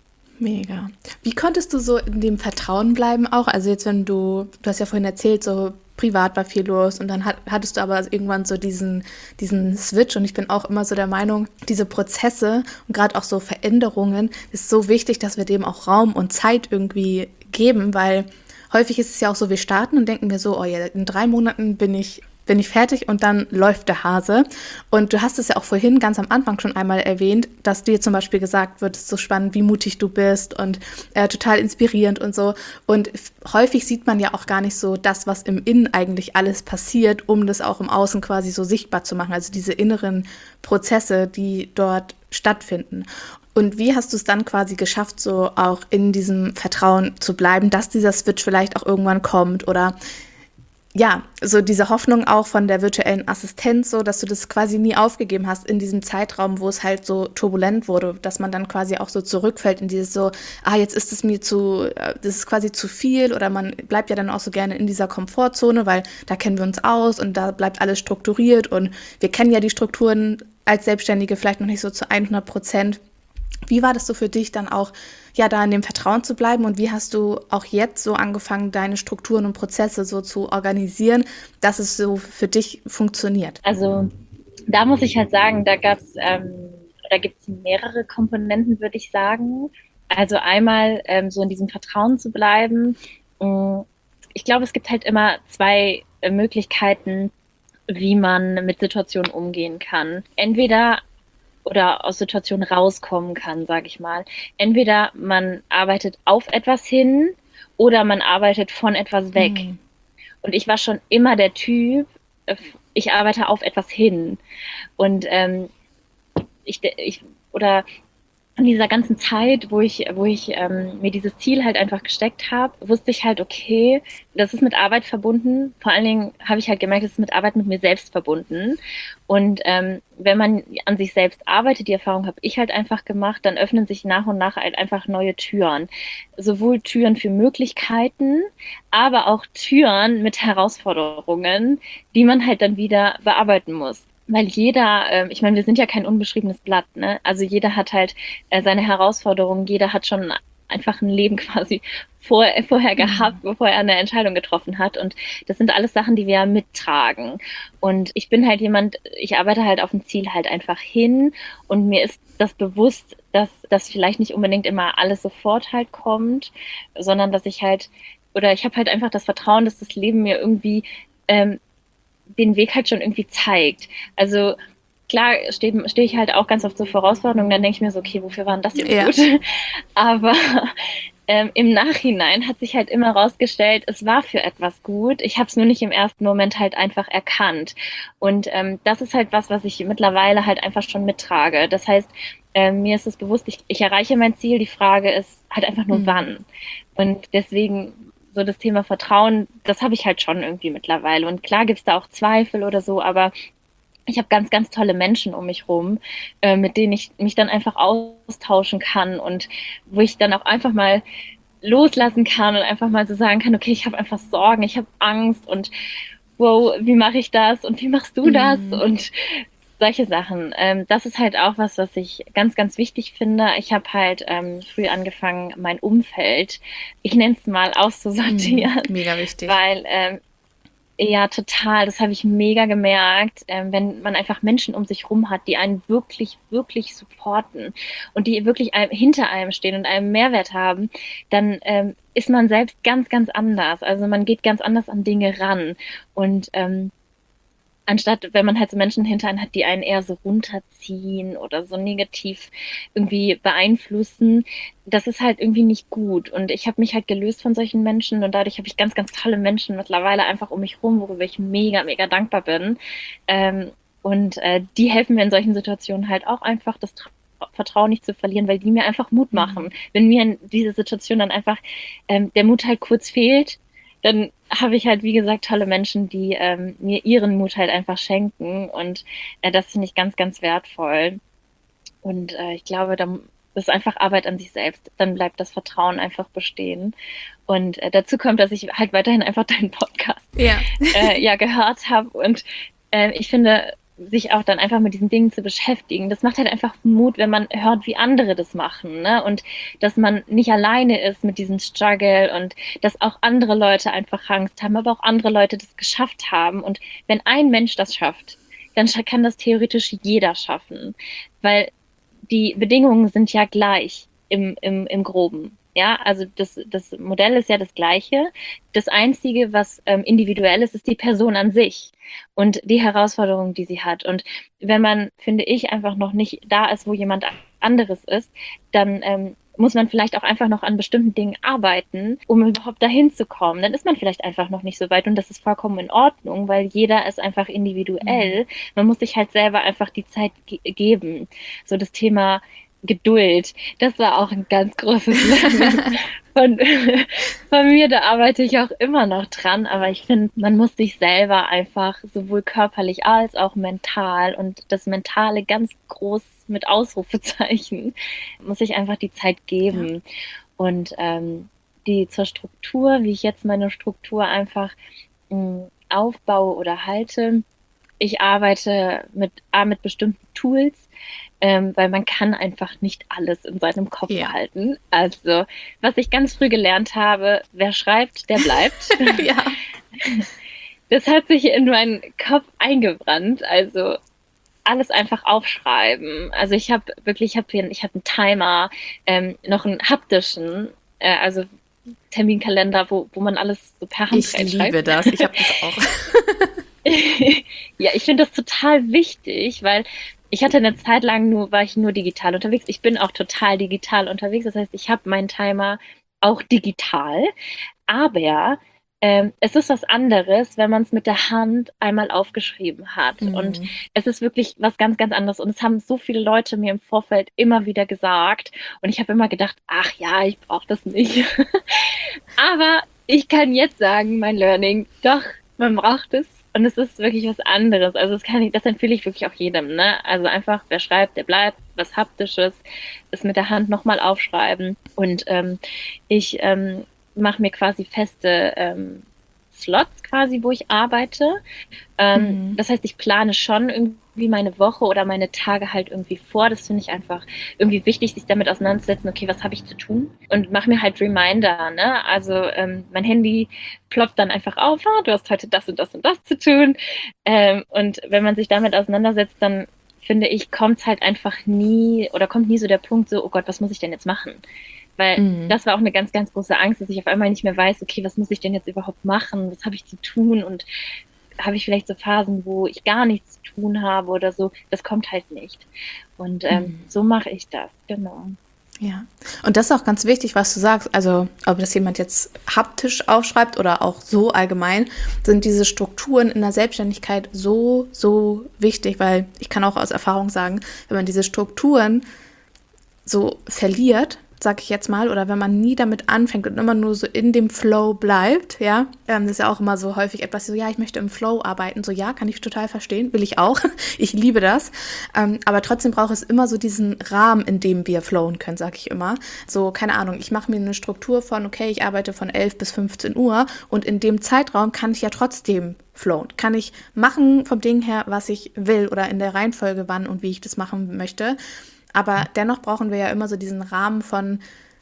Mega. Wie konntest du so in dem Vertrauen bleiben auch? Also jetzt, wenn du, du hast ja vorhin erzählt, so privat war viel los und dann hat, hattest du aber irgendwann so diesen, diesen Switch und ich bin auch immer so der Meinung, diese Prozesse und gerade auch so Veränderungen ist so wichtig, dass wir dem auch Raum und Zeit irgendwie geben, weil häufig ist es ja auch so, wir starten und denken wir so, oh ja, in drei Monaten bin ich bin ich fertig und dann läuft der Hase. Und du hast es ja auch vorhin ganz am Anfang schon einmal erwähnt, dass dir zum Beispiel gesagt wird, es ist so spannend, wie mutig du bist und äh, total inspirierend und so. Und f- häufig sieht man ja auch gar nicht so das, was im Innen eigentlich alles passiert, um das auch im Außen quasi so sichtbar zu machen. Also diese inneren Prozesse, die dort stattfinden. Und wie hast du es dann quasi geschafft, so auch in diesem Vertrauen zu bleiben, dass dieser Switch vielleicht auch irgendwann kommt oder ja, so diese Hoffnung auch von der virtuellen Assistenz, so dass du das quasi nie aufgegeben hast in diesem Zeitraum, wo es halt so turbulent wurde, dass man dann quasi auch so zurückfällt in dieses so, ah, jetzt ist es mir zu, äh, das ist quasi zu viel oder man bleibt ja dann auch so gerne in dieser Komfortzone, weil da kennen wir uns aus und da bleibt alles strukturiert und wir kennen ja die Strukturen als Selbstständige vielleicht noch nicht so zu hundert Prozent. Wie war das so für dich dann auch, ja, da in dem Vertrauen zu bleiben und wie hast du auch jetzt so angefangen, deine Strukturen und Prozesse so zu organisieren, dass es so für dich funktioniert? Also da muss ich halt sagen, da gab's, ähm, da gibt's mehrere Komponenten, würde ich sagen. Also einmal ähm, so in diesem Vertrauen zu bleiben. Mm, Ich glaube, es gibt halt immer zwei äh, Möglichkeiten, wie man mit Situationen umgehen kann. Entweder oder aus Situationen rauskommen kann, sage ich mal. Entweder man arbeitet auf etwas hin oder man arbeitet von etwas weg. Hm. Und ich war schon immer der Typ, äh, ich arbeite auf etwas hin. Und ähm, ich, ich oder in dieser ganzen Zeit, wo ich, wo ich ähm, mir dieses Ziel halt einfach gesteckt habe, wusste ich halt, okay, das ist mit Arbeit verbunden. Vor allen Dingen habe ich halt gemerkt, es ist mit Arbeit mit mir selbst verbunden. Und ähm, wenn man an sich selbst arbeitet, die Erfahrung habe ich halt einfach gemacht, dann öffnen sich nach und nach halt einfach neue Türen. Sowohl Türen für Möglichkeiten, aber auch Türen mit Herausforderungen, die man halt dann wieder bearbeiten muss. Weil jeder, ähm, ich meine, wir sind ja kein unbeschriebenes Blatt, ne? Also jeder hat halt äh, seine Herausforderungen, jeder hat schon einfach ein Leben quasi vor, vorher gehabt, bevor er eine Entscheidung getroffen hat. Und das sind alles Sachen, die wir ja mittragen. Und ich bin halt jemand, ich arbeite halt auf ein Ziel halt einfach hin und mir ist das bewusst, dass das vielleicht nicht unbedingt immer alles sofort halt kommt, sondern dass ich halt, oder ich habe halt einfach das Vertrauen, dass das Leben mir irgendwie ähm, den Weg halt schon irgendwie zeigt. Also klar stehe steh ich halt auch ganz oft so vor Herausforderungen, dann denke ich mir so, okay, wofür war denn das jetzt Ja. gut? Aber ähm, im Nachhinein hat sich halt immer rausgestellt, es war für etwas gut. Ich habe es nur nicht im ersten Moment halt einfach erkannt. Und ähm, das ist halt was, was ich mittlerweile halt einfach schon mittrage. Das heißt, ähm, mir ist es bewusst, ich, ich erreiche mein Ziel. Die Frage ist halt einfach nur, Mhm. wann. Und deswegen so das Thema Vertrauen, das habe ich halt schon irgendwie mittlerweile. Und klar gibt's da auch Zweifel oder so, aber ich habe ganz, ganz tolle Menschen um mich rum, äh, mit denen ich mich dann einfach austauschen kann und wo ich dann auch einfach mal loslassen kann und einfach mal so sagen kann, okay, ich habe einfach Sorgen, ich habe Angst und wow, wie mache ich das und wie machst du das Mhm. und solche Sachen. Ähm, das ist halt auch was, was ich ganz, ganz wichtig finde. Ich habe halt ähm, früh angefangen, mein Umfeld, ich nenne es mal, auszusortieren, Mhm. Mega wichtig. weil ähm, ja, total. Das habe ich mega gemerkt, ähm, wenn man einfach Menschen um sich rum hat, die einen wirklich, wirklich supporten und die wirklich einem, hinter einem stehen und einen Mehrwert haben, dann ähm, ist man selbst ganz, ganz anders. Also man geht ganz anders an Dinge ran. Und ähm, anstatt, wenn man halt so Menschen hinter einen hat, die einen eher so runterziehen oder so negativ irgendwie beeinflussen, das ist halt irgendwie nicht gut. Und ich habe mich halt gelöst von solchen Menschen und dadurch habe ich ganz, ganz tolle Menschen mittlerweile einfach um mich rum, worüber ich mega, mega dankbar bin. Ähm, und äh, die helfen mir in solchen Situationen halt auch einfach, das Tra Vertrauen nicht zu verlieren, weil die mir einfach Mut machen. Mhm. Wenn mir in dieser Situation dann einfach ähm, der Mut halt kurz fehlt, dann habe ich halt, wie gesagt, tolle Menschen, die ähm, mir ihren Mut halt einfach schenken. Und äh, das finde ich ganz, ganz wertvoll. Und äh, ich glaube, da ist einfach Arbeit an sich selbst. Dann bleibt das Vertrauen einfach bestehen. Und äh, dazu kommt, dass ich halt weiterhin einfach deinen Podcast Ja. äh, ja gehört habe. Und äh, ich finde, sich auch dann einfach mit diesen Dingen zu beschäftigen, das macht halt einfach Mut, wenn man hört, wie andere das machen, ne? Und dass man nicht alleine ist mit diesem Struggle und dass auch andere Leute einfach Angst haben, aber auch andere Leute das geschafft haben. Und wenn ein Mensch das schafft, dann kann das theoretisch jeder schaffen, weil die Bedingungen sind ja gleich im, im, im Groben. Ja, also das, das Modell ist ja das gleiche. Das Einzige, was ähm, individuell ist, ist die Person an sich und die Herausforderung, die sie hat. Und wenn man, finde ich, einfach noch nicht da ist, wo jemand anderes ist, dann ähm, muss man vielleicht auch einfach noch an bestimmten Dingen arbeiten, um überhaupt dahin zu kommen. Dann ist man vielleicht einfach noch nicht so weit und das ist vollkommen in Ordnung, weil jeder ist einfach individuell. Mhm. Man muss sich halt selber einfach die Zeit ge geben. So das Thema Geduld, das war auch ein ganz großes Learning von, von mir. Da arbeite ich auch immer noch dran, aber ich finde, man muss sich selber einfach sowohl körperlich als auch mental und das Mentale ganz groß mit Ausrufezeichen, muss ich einfach die Zeit Ja. geben. Und ähm, die zur Struktur, wie ich jetzt meine Struktur einfach mh, aufbaue oder halte, ich arbeite mit, A, mit bestimmten Tools, ähm, weil man kann einfach nicht alles in seinem Kopf Ja. behalten. Also, was ich ganz früh gelernt habe, wer schreibt, der bleibt. Ja. Das hat sich in meinen Kopf eingebrannt. Also alles einfach aufschreiben. Also ich habe wirklich, ich habe hier, ich habe einen Timer, ähm, noch einen haptischen, äh, also Terminkalender, wo, wo man alles so per Hand Ich reinschreibt. liebe das. Ich habe das auch. Ja, ich finde das total wichtig, weil ich hatte eine Zeit lang nur, war ich nur digital unterwegs. Ich bin auch total digital unterwegs. Das heißt, ich habe meinen Timer auch digital, aber ähm, es ist was anderes, wenn man es mit der Hand einmal aufgeschrieben hat. Mhm. Und es ist wirklich was ganz, ganz anderes. Und es haben so viele Leute mir im Vorfeld immer wieder gesagt. Und ich habe immer gedacht, ach ja, ich brauche das nicht. Aber ich kann jetzt sagen, mein Learning, doch, man braucht es. Und es ist wirklich was anderes. Also das kann ich, das empfehle ich wirklich auch jedem. Ne? Also einfach, wer schreibt, der bleibt. Was Haptisches, es mit der Hand nochmal aufschreiben. Und ähm, ich ähm, mache mir quasi feste ähm, Slots quasi, wo ich arbeite. Ähm, Mhm. das heißt, ich plane schon irgendwie meine Woche oder meine Tage halt irgendwie vor. Das finde ich einfach irgendwie wichtig, sich damit auseinanderzusetzen, okay, was habe ich zu tun? Und mache mir halt Reminder, ne? Also ähm, mein Handy ploppt dann einfach auf, ah, du hast heute das und das und das zu tun. Ähm, und wenn man sich damit auseinandersetzt, dann finde ich, kommt es halt einfach nie oder kommt nie so der Punkt so, oh Gott, was muss ich denn jetzt machen? Weil Mhm. das war auch eine ganz, ganz große Angst, dass ich auf einmal nicht mehr weiß, okay, was muss ich denn jetzt überhaupt machen? Was habe ich zu tun? Und habe ich vielleicht so Phasen, wo ich gar nichts zu tun habe oder so. Das kommt halt nicht. Und ähm, Mhm. so mache ich das, genau. Ja, und das ist auch ganz wichtig, was du sagst. Also, ob das jemand jetzt haptisch aufschreibt oder auch so allgemein, sind diese Strukturen in der Selbstständigkeit so, so wichtig, weil ich kann auch aus Erfahrung sagen, wenn man diese Strukturen so verliert, sag ich jetzt mal, oder wenn man nie damit anfängt und immer nur so in dem Flow bleibt, ja, ähm, das ist ja auch immer so häufig etwas so, ja, ich möchte im Flow arbeiten, so, ja, kann ich total verstehen, will ich auch, ich liebe das, ähm, aber trotzdem braucht es immer so diesen Rahmen, in dem wir flowen können, sag ich immer, so, keine Ahnung, ich mache mir eine Struktur von, okay, ich arbeite von elf bis fünfzehn Uhr und in dem Zeitraum kann ich ja trotzdem flowen, kann ich machen vom Ding her, was ich will oder in der Reihenfolge, wann und wie ich das machen möchte. Aber dennoch brauchen wir ja immer so diesen Rahmen von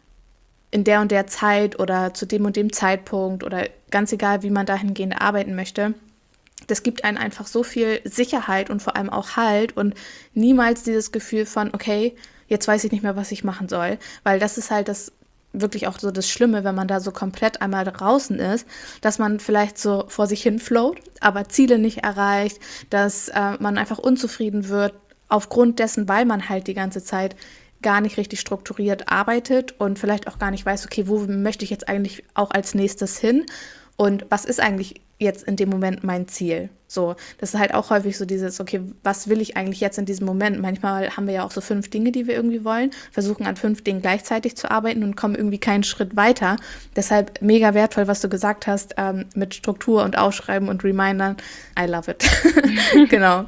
in der und der Zeit oder zu dem und dem Zeitpunkt oder ganz egal, wie man dahingehend arbeiten möchte. Das gibt einen einfach so viel Sicherheit und vor allem auch Halt und niemals dieses Gefühl von, okay, jetzt weiß ich nicht mehr, was ich machen soll. Weil das ist halt das wirklich auch so das Schlimme, wenn man da so komplett einmal draußen ist, dass man vielleicht so vor sich hin float, aber Ziele nicht erreicht, dass äh, man einfach unzufrieden wird, aufgrund dessen, weil man halt die ganze Zeit gar nicht richtig strukturiert arbeitet und vielleicht auch gar nicht weiß, okay, wo möchte ich jetzt eigentlich auch als nächstes hin und was ist eigentlich jetzt in dem Moment mein Ziel? So, das ist halt auch häufig so dieses, okay, was will ich eigentlich jetzt in diesem Moment? Manchmal haben wir ja auch so fünf Dinge, die wir irgendwie wollen, versuchen an fünf Dingen gleichzeitig zu arbeiten und kommen irgendwie keinen Schritt weiter. Deshalb mega wertvoll, was du gesagt hast, ähm, mit Struktur und Aufschreiben und Remindern. I love it. Genau.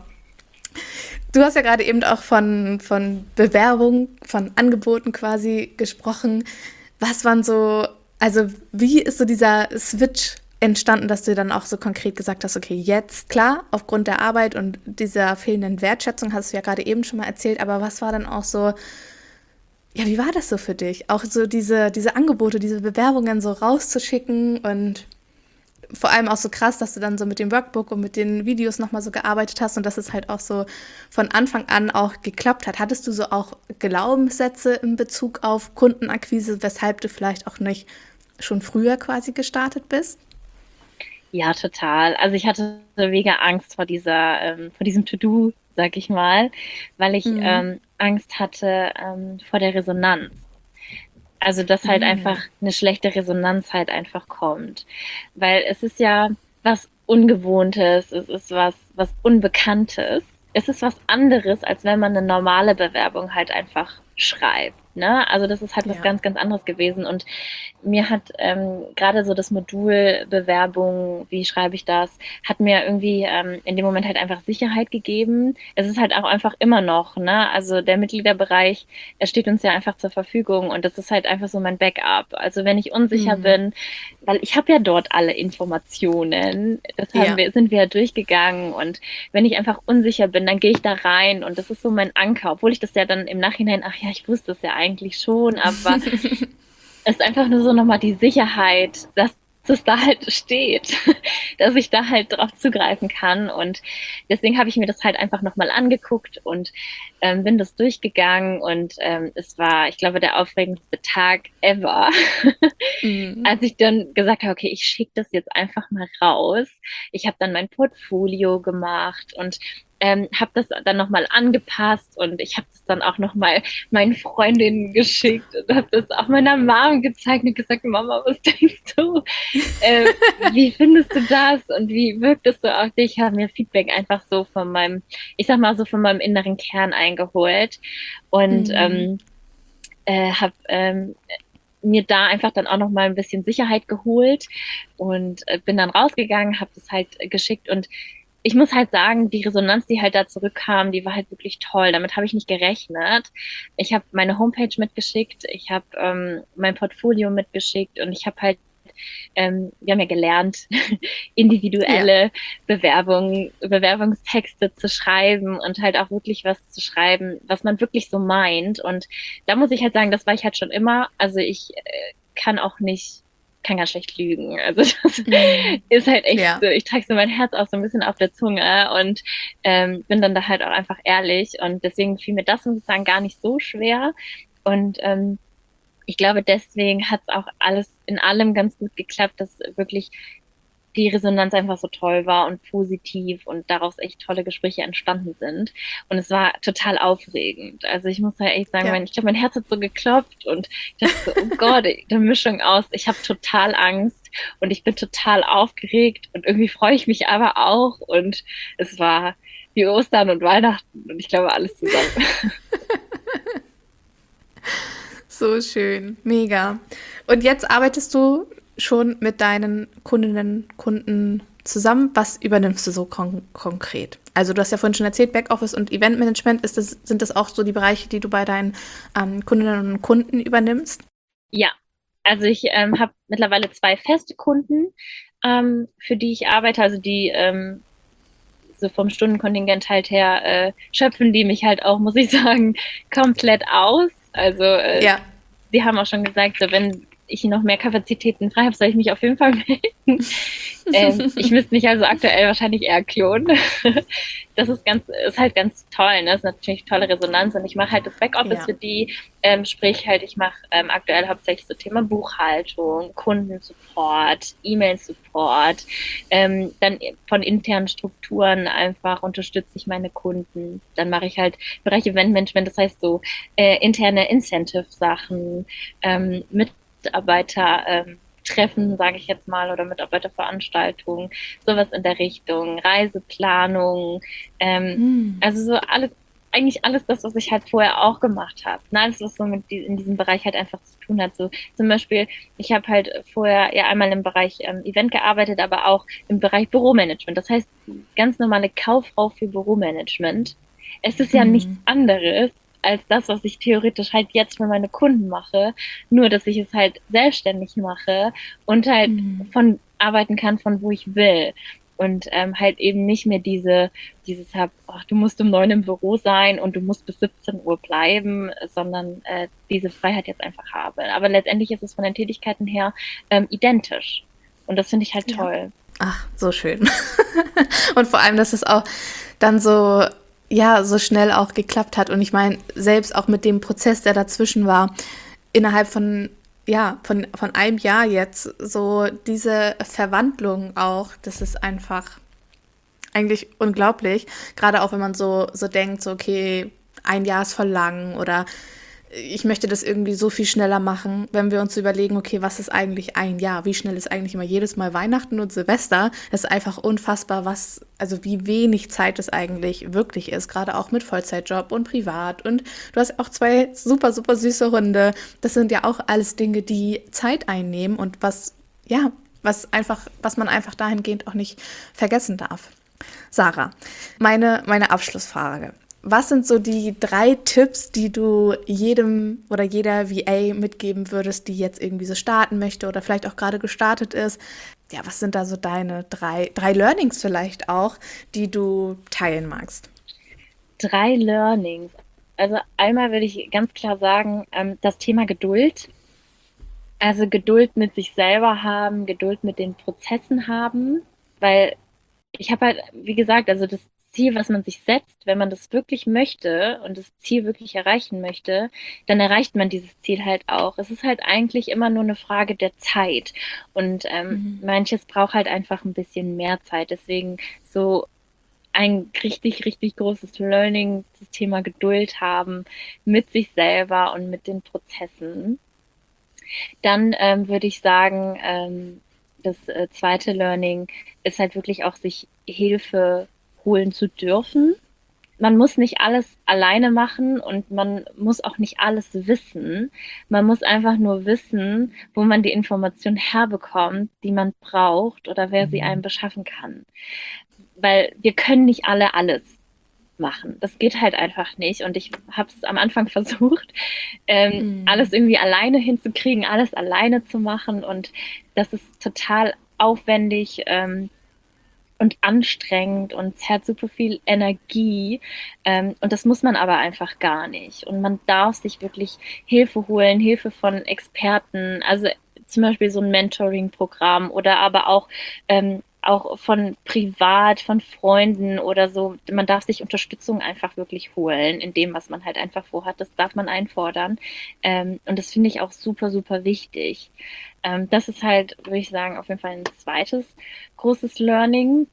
Du hast ja gerade eben auch von, von Bewerbung, von Angeboten quasi gesprochen. Was waren so, also wie ist so dieser Switch entstanden, dass du dann auch so konkret gesagt hast, okay, jetzt, klar, aufgrund der Arbeit und dieser fehlenden Wertschätzung, hast du ja gerade eben schon mal erzählt, aber was war dann auch so, ja, wie war das so für dich? Auch so diese, diese Angebote, diese Bewerbungen so rauszuschicken und vor allem auch so krass, dass du dann so mit dem Workbook und mit den Videos nochmal so gearbeitet hast und dass es halt auch so von Anfang an auch geklappt hat. Hattest du so auch Glaubenssätze in Bezug auf Kundenakquise, weshalb du vielleicht auch nicht schon früher quasi gestartet bist? Ja, total. Also ich hatte mega Angst vor dieser, ähm, vor diesem To-Do, sag ich mal, weil ich Mhm. ähm, Angst hatte ähm, vor der Resonanz. Also, dass halt einfach Mhm. eine schlechte Resonanz halt einfach kommt. Weil es ist ja was Ungewohntes, es ist was was Unbekanntes. Es ist was anderes, als wenn man eine normale Bewerbung halt einfach schreibt, ne? Also, das ist halt was Ja. ganz, ganz anderes gewesen und mir hat, ähm, grade so das Modul Bewerbung, wie schreibe ich das, hat mir irgendwie, ähm, in dem Moment halt einfach Sicherheit gegeben. Es ist halt auch einfach immer noch, ne? Also, der Mitgliederbereich, er steht uns ja einfach zur Verfügung und das ist halt einfach so mein Backup. Also wenn ich unsicher Mhm. bin, weil ich habe ja dort alle Informationen, das haben Ja. wir, sind wir ja durchgegangen und wenn ich einfach unsicher bin, dann gehe ich da rein und das ist so mein Anker, obwohl ich das ja dann im Nachhinein, ach ja, ich wusste es ja eigentlich schon, aber es ist einfach nur so nochmal die Sicherheit, dass es da halt steht, dass ich da halt drauf zugreifen kann. Und deswegen habe ich mir das halt einfach nochmal angeguckt und ähm, bin das durchgegangen. Und ähm, es war, ich glaube, der aufregendste Tag ever, Mhm. als ich dann gesagt habe, okay, ich schicke das jetzt einfach mal raus. Ich habe dann mein Portfolio gemacht und ähm, habe das dann nochmal angepasst und ich habe das dann auch nochmal meinen Freundinnen geschickt und habe das auch meiner Mom gezeigt und gesagt, Mama, was denkst du? Äh, wie findest du das und wie wirkt es so auf dich? Ich habe mir Feedback einfach so von meinem, ich sag mal so von meinem inneren Kern eingeholt und Mhm. ähm, äh, habe ähm, mir da einfach dann auch noch mal ein bisschen Sicherheit geholt und äh, bin dann rausgegangen, habe das halt äh, geschickt und ich muss halt sagen, die Resonanz, die halt da zurückkam, die war halt wirklich toll. Damit habe ich nicht gerechnet. Ich habe meine Homepage mitgeschickt, ich habe ähm, mein Portfolio mitgeschickt und ich habe halt, ähm, wir haben ja gelernt, Ja, individuelle Bewerbungen, Bewerbungstexte zu schreiben und halt auch wirklich was zu schreiben, was man wirklich so meint. Und da muss ich halt sagen, das war ich halt schon immer. Also ich äh, kann auch nicht, kann ganz schlecht lügen. Also das mhm. ist halt echt Ja, so, ich trage so mein Herz auch so ein bisschen auf der Zunge und ähm, bin dann da halt auch einfach ehrlich. Und deswegen fiel mir das, muss ich sagen, gar nicht so schwer. Und ähm, ich glaube, deswegen hat es auch alles in allem ganz gut geklappt, dass wirklich die Resonanz einfach so toll war und positiv und daraus echt tolle Gespräche entstanden sind. Und es war total aufregend. Also ich muss halt echt sagen, ja. mein, ich glaube, mein Herz hat so geklopft und ich dachte so, oh Gott, eine Mischung aus, ich habe total Angst und ich bin total aufgeregt und irgendwie freue ich mich aber auch und es war wie Ostern und Weihnachten und ich glaube alles zusammen. So schön, mega. Und jetzt arbeitest du schon mit deinen Kundinnen, Kunden zusammen. Was übernimmst du so kon konkret? Also du hast ja vorhin schon erzählt, Backoffice und Eventmanagement, ist das, sind das auch so die Bereiche, die du bei deinen ähm, Kundinnen und Kunden übernimmst? Ja, also ich ähm, habe mittlerweile zwei feste Kunden, ähm, für die ich arbeite, also die ähm, so vom Stundenkontingent halt her äh, schöpfen die mich halt auch, muss ich sagen, komplett aus. Also äh, Ja, sie haben auch schon gesagt, so wenn ich noch mehr Kapazitäten frei habe, soll ich mich auf jeden Fall melden. Ähm, ich müsste mich also aktuell wahrscheinlich eher klonen. Das ist ganz, ist halt ganz toll. Ne? Das ist natürlich tolle Resonanz und ich mache halt das Backoffice ja. für die. Ähm, sprich halt, ich mache ähm, aktuell hauptsächlich so Thema Buchhaltung, Kundensupport, E-Mail-Support, ähm, dann von internen Strukturen einfach unterstütze ich meine Kunden. Dann mache ich halt Bereich Eventmanagement, das heißt so äh, interne Incentive-Sachen, ähm, Mitarbeiter. Ähm, Treffen, sage ich jetzt mal, oder Mitarbeiterveranstaltungen, sowas in der Richtung, Reiseplanung, ähm, Hm. also so alles, eigentlich alles das, was ich halt vorher auch gemacht habe. Ne? Alles, was so mit die, in diesem Bereich halt einfach zu tun hat. So zum Beispiel, ich habe halt vorher ja einmal im Bereich ähm, Event gearbeitet, aber auch im Bereich Büromanagement. Das heißt, ganz normale Kauffrau für Büromanagement. Es ist ja nichts Hm. anderes als das, was ich theoretisch halt jetzt für meine Kunden mache, nur dass ich es halt selbstständig mache und halt Hm. von arbeiten kann, von wo ich will. Und ähm, halt eben nicht mehr diese, dieses hab, ach, du musst um neun im Büro sein und du musst bis siebzehn Uhr bleiben, sondern äh, diese Freiheit jetzt einfach habe. Aber letztendlich ist es von den Tätigkeiten her ähm, identisch. Und das finde ich halt Ja. toll. Ach, so schön. Und vor allem, dass es auch dann so, ja, so schnell auch geklappt hat. Und ich meine, selbst auch mit dem Prozess, der dazwischen war, innerhalb von, ja, von, von einem Jahr jetzt, so diese Verwandlung auch, das ist einfach eigentlich unglaublich. Gerade auch, wenn man so, so denkt, so, okay, ein Jahr ist voll lang oder ich möchte das irgendwie so viel schneller machen, wenn wir uns so überlegen, okay, was ist eigentlich ein Jahr? Wie schnell ist eigentlich immer jedes Mal Weihnachten und Silvester? Das ist einfach unfassbar, was, also wie wenig Zeit es eigentlich wirklich ist, gerade auch mit Vollzeitjob und privat. Und du hast auch zwei super, super süße Hunde. Das sind ja auch alles Dinge, die Zeit einnehmen und was, ja, was einfach, was man einfach dahingehend auch nicht vergessen darf. Sarah, meine, meine Abschlussfrage. Was sind so die drei Tipps, die du jedem oder jeder V A mitgeben würdest, die jetzt irgendwie so starten möchte oder vielleicht auch gerade gestartet ist? Ja, was sind da so deine drei, drei Learnings vielleicht auch, die du teilen magst? Drei Learnings. Also einmal würde ich ganz klar sagen, ähm, das Thema Geduld. Also Geduld mit sich selber haben, Geduld mit den Prozessen haben, weil ich habe halt, wie gesagt, also das Ziel, was man sich setzt, wenn man das wirklich möchte und das Ziel wirklich erreichen möchte, dann erreicht man dieses Ziel halt auch. Es ist halt eigentlich immer nur eine Frage der Zeit. Und ähm, Mhm. manches braucht halt einfach ein bisschen mehr Zeit. Deswegen so ein richtig, richtig großes Learning, das Thema Geduld haben mit sich selber und mit den Prozessen. Dann ähm, würde ich sagen, ähm, das äh, zweite Learning ist halt wirklich auch, sich Hilfe holen zu dürfen. Man muss nicht alles alleine machen und man muss auch nicht alles wissen. Man muss einfach nur wissen, wo man die Information herbekommt, die man braucht oder wer sie einem beschaffen kann. Weil wir können nicht alle alles machen. Das geht halt einfach nicht. Und ich habe es am Anfang versucht, ähm, Mhm. alles irgendwie alleine hinzukriegen, alles alleine zu machen. Und das ist total aufwendig ähm, und anstrengend und zerrt super viel Energie. Ähm, und das muss man aber einfach gar nicht. Und man darf sich wirklich Hilfe holen, Hilfe von Experten, also zum Beispiel so ein Mentoring-Programm oder aber auch ähm, auch von privat, von Freunden oder so. Man darf sich Unterstützung einfach wirklich holen in dem, was man halt einfach vorhat. Das darf man einfordern. Ähm, und das finde ich auch super, super wichtig. Ähm, das ist halt, würde ich sagen, auf jeden Fall ein zweites großes Learning.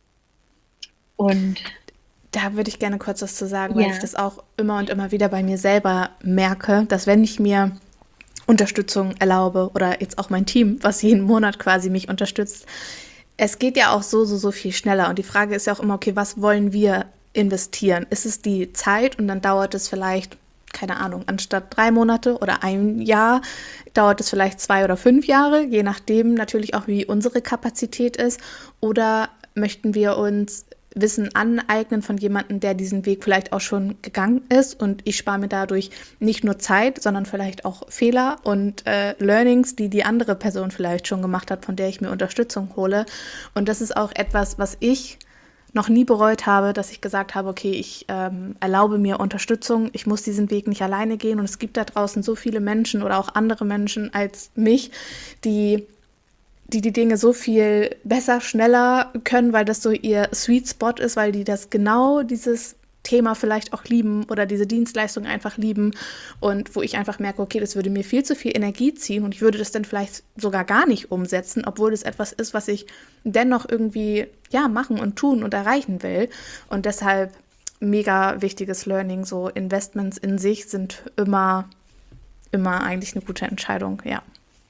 Und Da würde ich gerne kurz was zu sagen, weil ich ja, das auch immer und immer wieder bei mir selber merke, dass wenn ich mir Unterstützung erlaube oder jetzt auch mein Team, was jeden Monat quasi mich unterstützt, es geht ja auch so, so, so viel schneller. Und die Frage ist ja auch immer, okay, was wollen wir investieren? Ist es die Zeit und dann dauert es vielleicht, keine Ahnung, anstatt drei Monate oder ein Jahr, dauert es vielleicht zwei oder fünf Jahre, je nachdem natürlich auch, wie unsere Kapazität ist. Oder möchten wir uns Wissen aneignen von jemandem, der diesen Weg vielleicht auch schon gegangen ist, und ich spare mir dadurch nicht nur Zeit, sondern vielleicht auch Fehler und äh, Learnings, die die andere Person vielleicht schon gemacht hat, von der ich mir Unterstützung hole. Und das ist auch etwas, was ich noch nie bereut habe, dass ich gesagt habe, okay, ich ähm, erlaube mir Unterstützung, ich muss diesen Weg nicht alleine gehen, und es gibt da draußen so viele Menschen oder auch andere Menschen als mich, die die die Dinge so viel besser, schneller können, weil das so ihr Sweet Spot ist, weil die das genau dieses Thema vielleicht auch lieben oder diese Dienstleistung einfach lieben, und wo ich einfach merke, okay, das würde mir viel zu viel Energie ziehen und ich würde das dann vielleicht sogar gar nicht umsetzen, obwohl es etwas ist, was ich dennoch irgendwie ja machen und tun und erreichen will. Und deshalb mega wichtiges Learning, so Investments in sich sind immer, immer eigentlich eine gute Entscheidung, ja.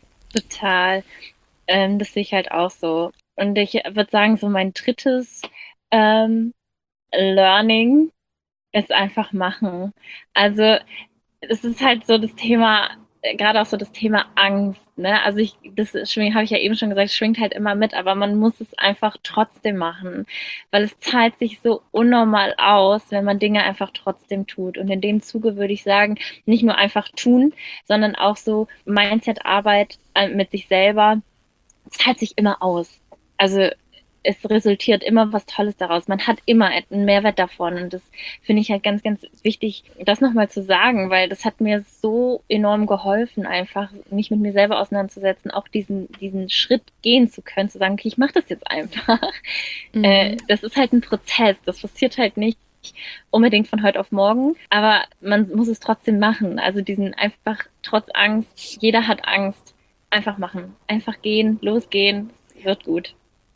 total. Ähm, das sehe ich halt auch so. Und ich würde sagen, so mein drittes ähm, Learning ist einfach machen. Also es ist halt so das Thema, äh, gerade auch so das Thema Angst, ne? Also ich, das schwingt, habe ich ja eben schon gesagt, schwingt halt immer mit, aber man muss es einfach trotzdem machen, weil es zahlt sich so unnormal aus, wenn man Dinge einfach trotzdem tut. Und in dem Zuge würde ich sagen, nicht nur einfach tun, sondern auch so Mindset-Arbeit äh, mit sich selber zahlt sich immer aus. Also es resultiert immer was Tolles daraus. Man hat immer einen Mehrwert davon. Und das finde ich halt ganz, ganz wichtig, das nochmal zu sagen, weil das hat mir so enorm geholfen, einfach mich mit mir selber auseinanderzusetzen, auch diesen, diesen Schritt gehen zu können, zu sagen, okay, ich mache das jetzt einfach. Äh, Mhm. das ist halt ein Prozess. Das passiert halt nicht unbedingt von heute auf morgen, aber man muss es trotzdem machen. Also diesen einfach trotz Angst, jeder hat Angst, einfach machen. Einfach gehen, losgehen, es wird gut.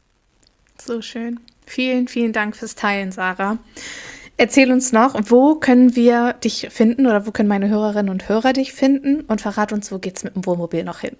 So schön. Vielen, vielen Dank fürs Teilen, Sarah. Erzähl uns noch, wo können wir dich finden oder wo können meine Hörerinnen und Hörer dich finden, und verrat uns, wo geht's mit dem Wohnmobil noch hin?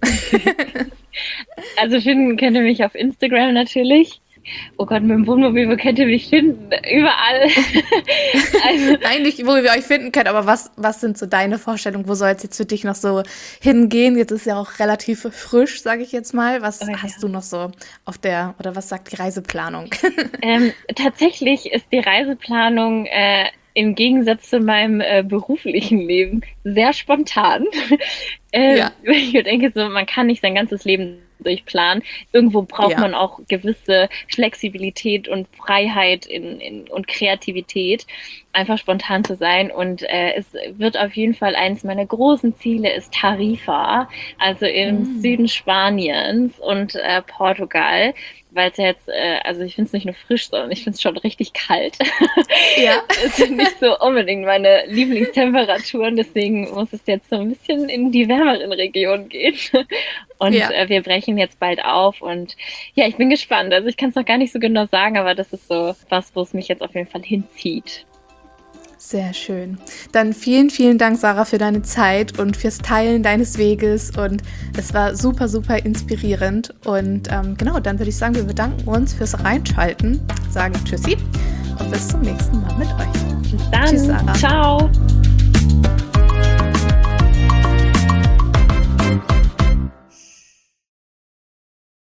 Also finden könnt ihr mich auf Instagram natürlich. Oh Gott, mit dem Wohnmobil, wo könnt ihr mich finden? Überall. Also, Nein, nicht, wo wir euch finden können, aber was, was sind so deine Vorstellungen? Wo soll es jetzt für dich noch so hingehen? Jetzt ist ja auch relativ frisch, sage ich jetzt mal. Was oh ja. hast du noch so auf der, oder was sagt die Reiseplanung? Ähm, tatsächlich ist die Reiseplanung äh, im Gegensatz zu meinem äh, beruflichen Leben sehr spontan. äh, Ja, Ich denke so, man kann nicht sein ganzes Leben durchplanen. Irgendwo braucht ja. man auch gewisse Flexibilität und Freiheit in, in, und Kreativität. einfach spontan zu sein. Und äh, es wird auf jeden Fall eines meiner großen Ziele ist Tarifa, also im mm. Süden Spaniens und äh, Portugal, weil es ja jetzt, äh, also ich finde es nicht nur frisch, sondern ich finde es schon richtig kalt. Ja. Es sind nicht so unbedingt meine Lieblingstemperaturen, deswegen muss es jetzt so ein bisschen in die wärmeren Regionen gehen. Und ja. äh, wir brechen jetzt bald auf und ja, ich bin gespannt. Also ich kann es noch gar nicht so genau sagen, aber das ist so was, wo es mich jetzt auf jeden Fall hinzieht. Sehr schön. Dann vielen, vielen Dank, Sarah, für deine Zeit und fürs Teilen deines Weges. Und es war super, super inspirierend. Und ähm, genau, dann würde ich sagen, wir bedanken uns fürs Reinschalten, sagen Tschüssi und bis zum nächsten Mal mit euch. Bis dann. Tschüss, Sarah. Ciao.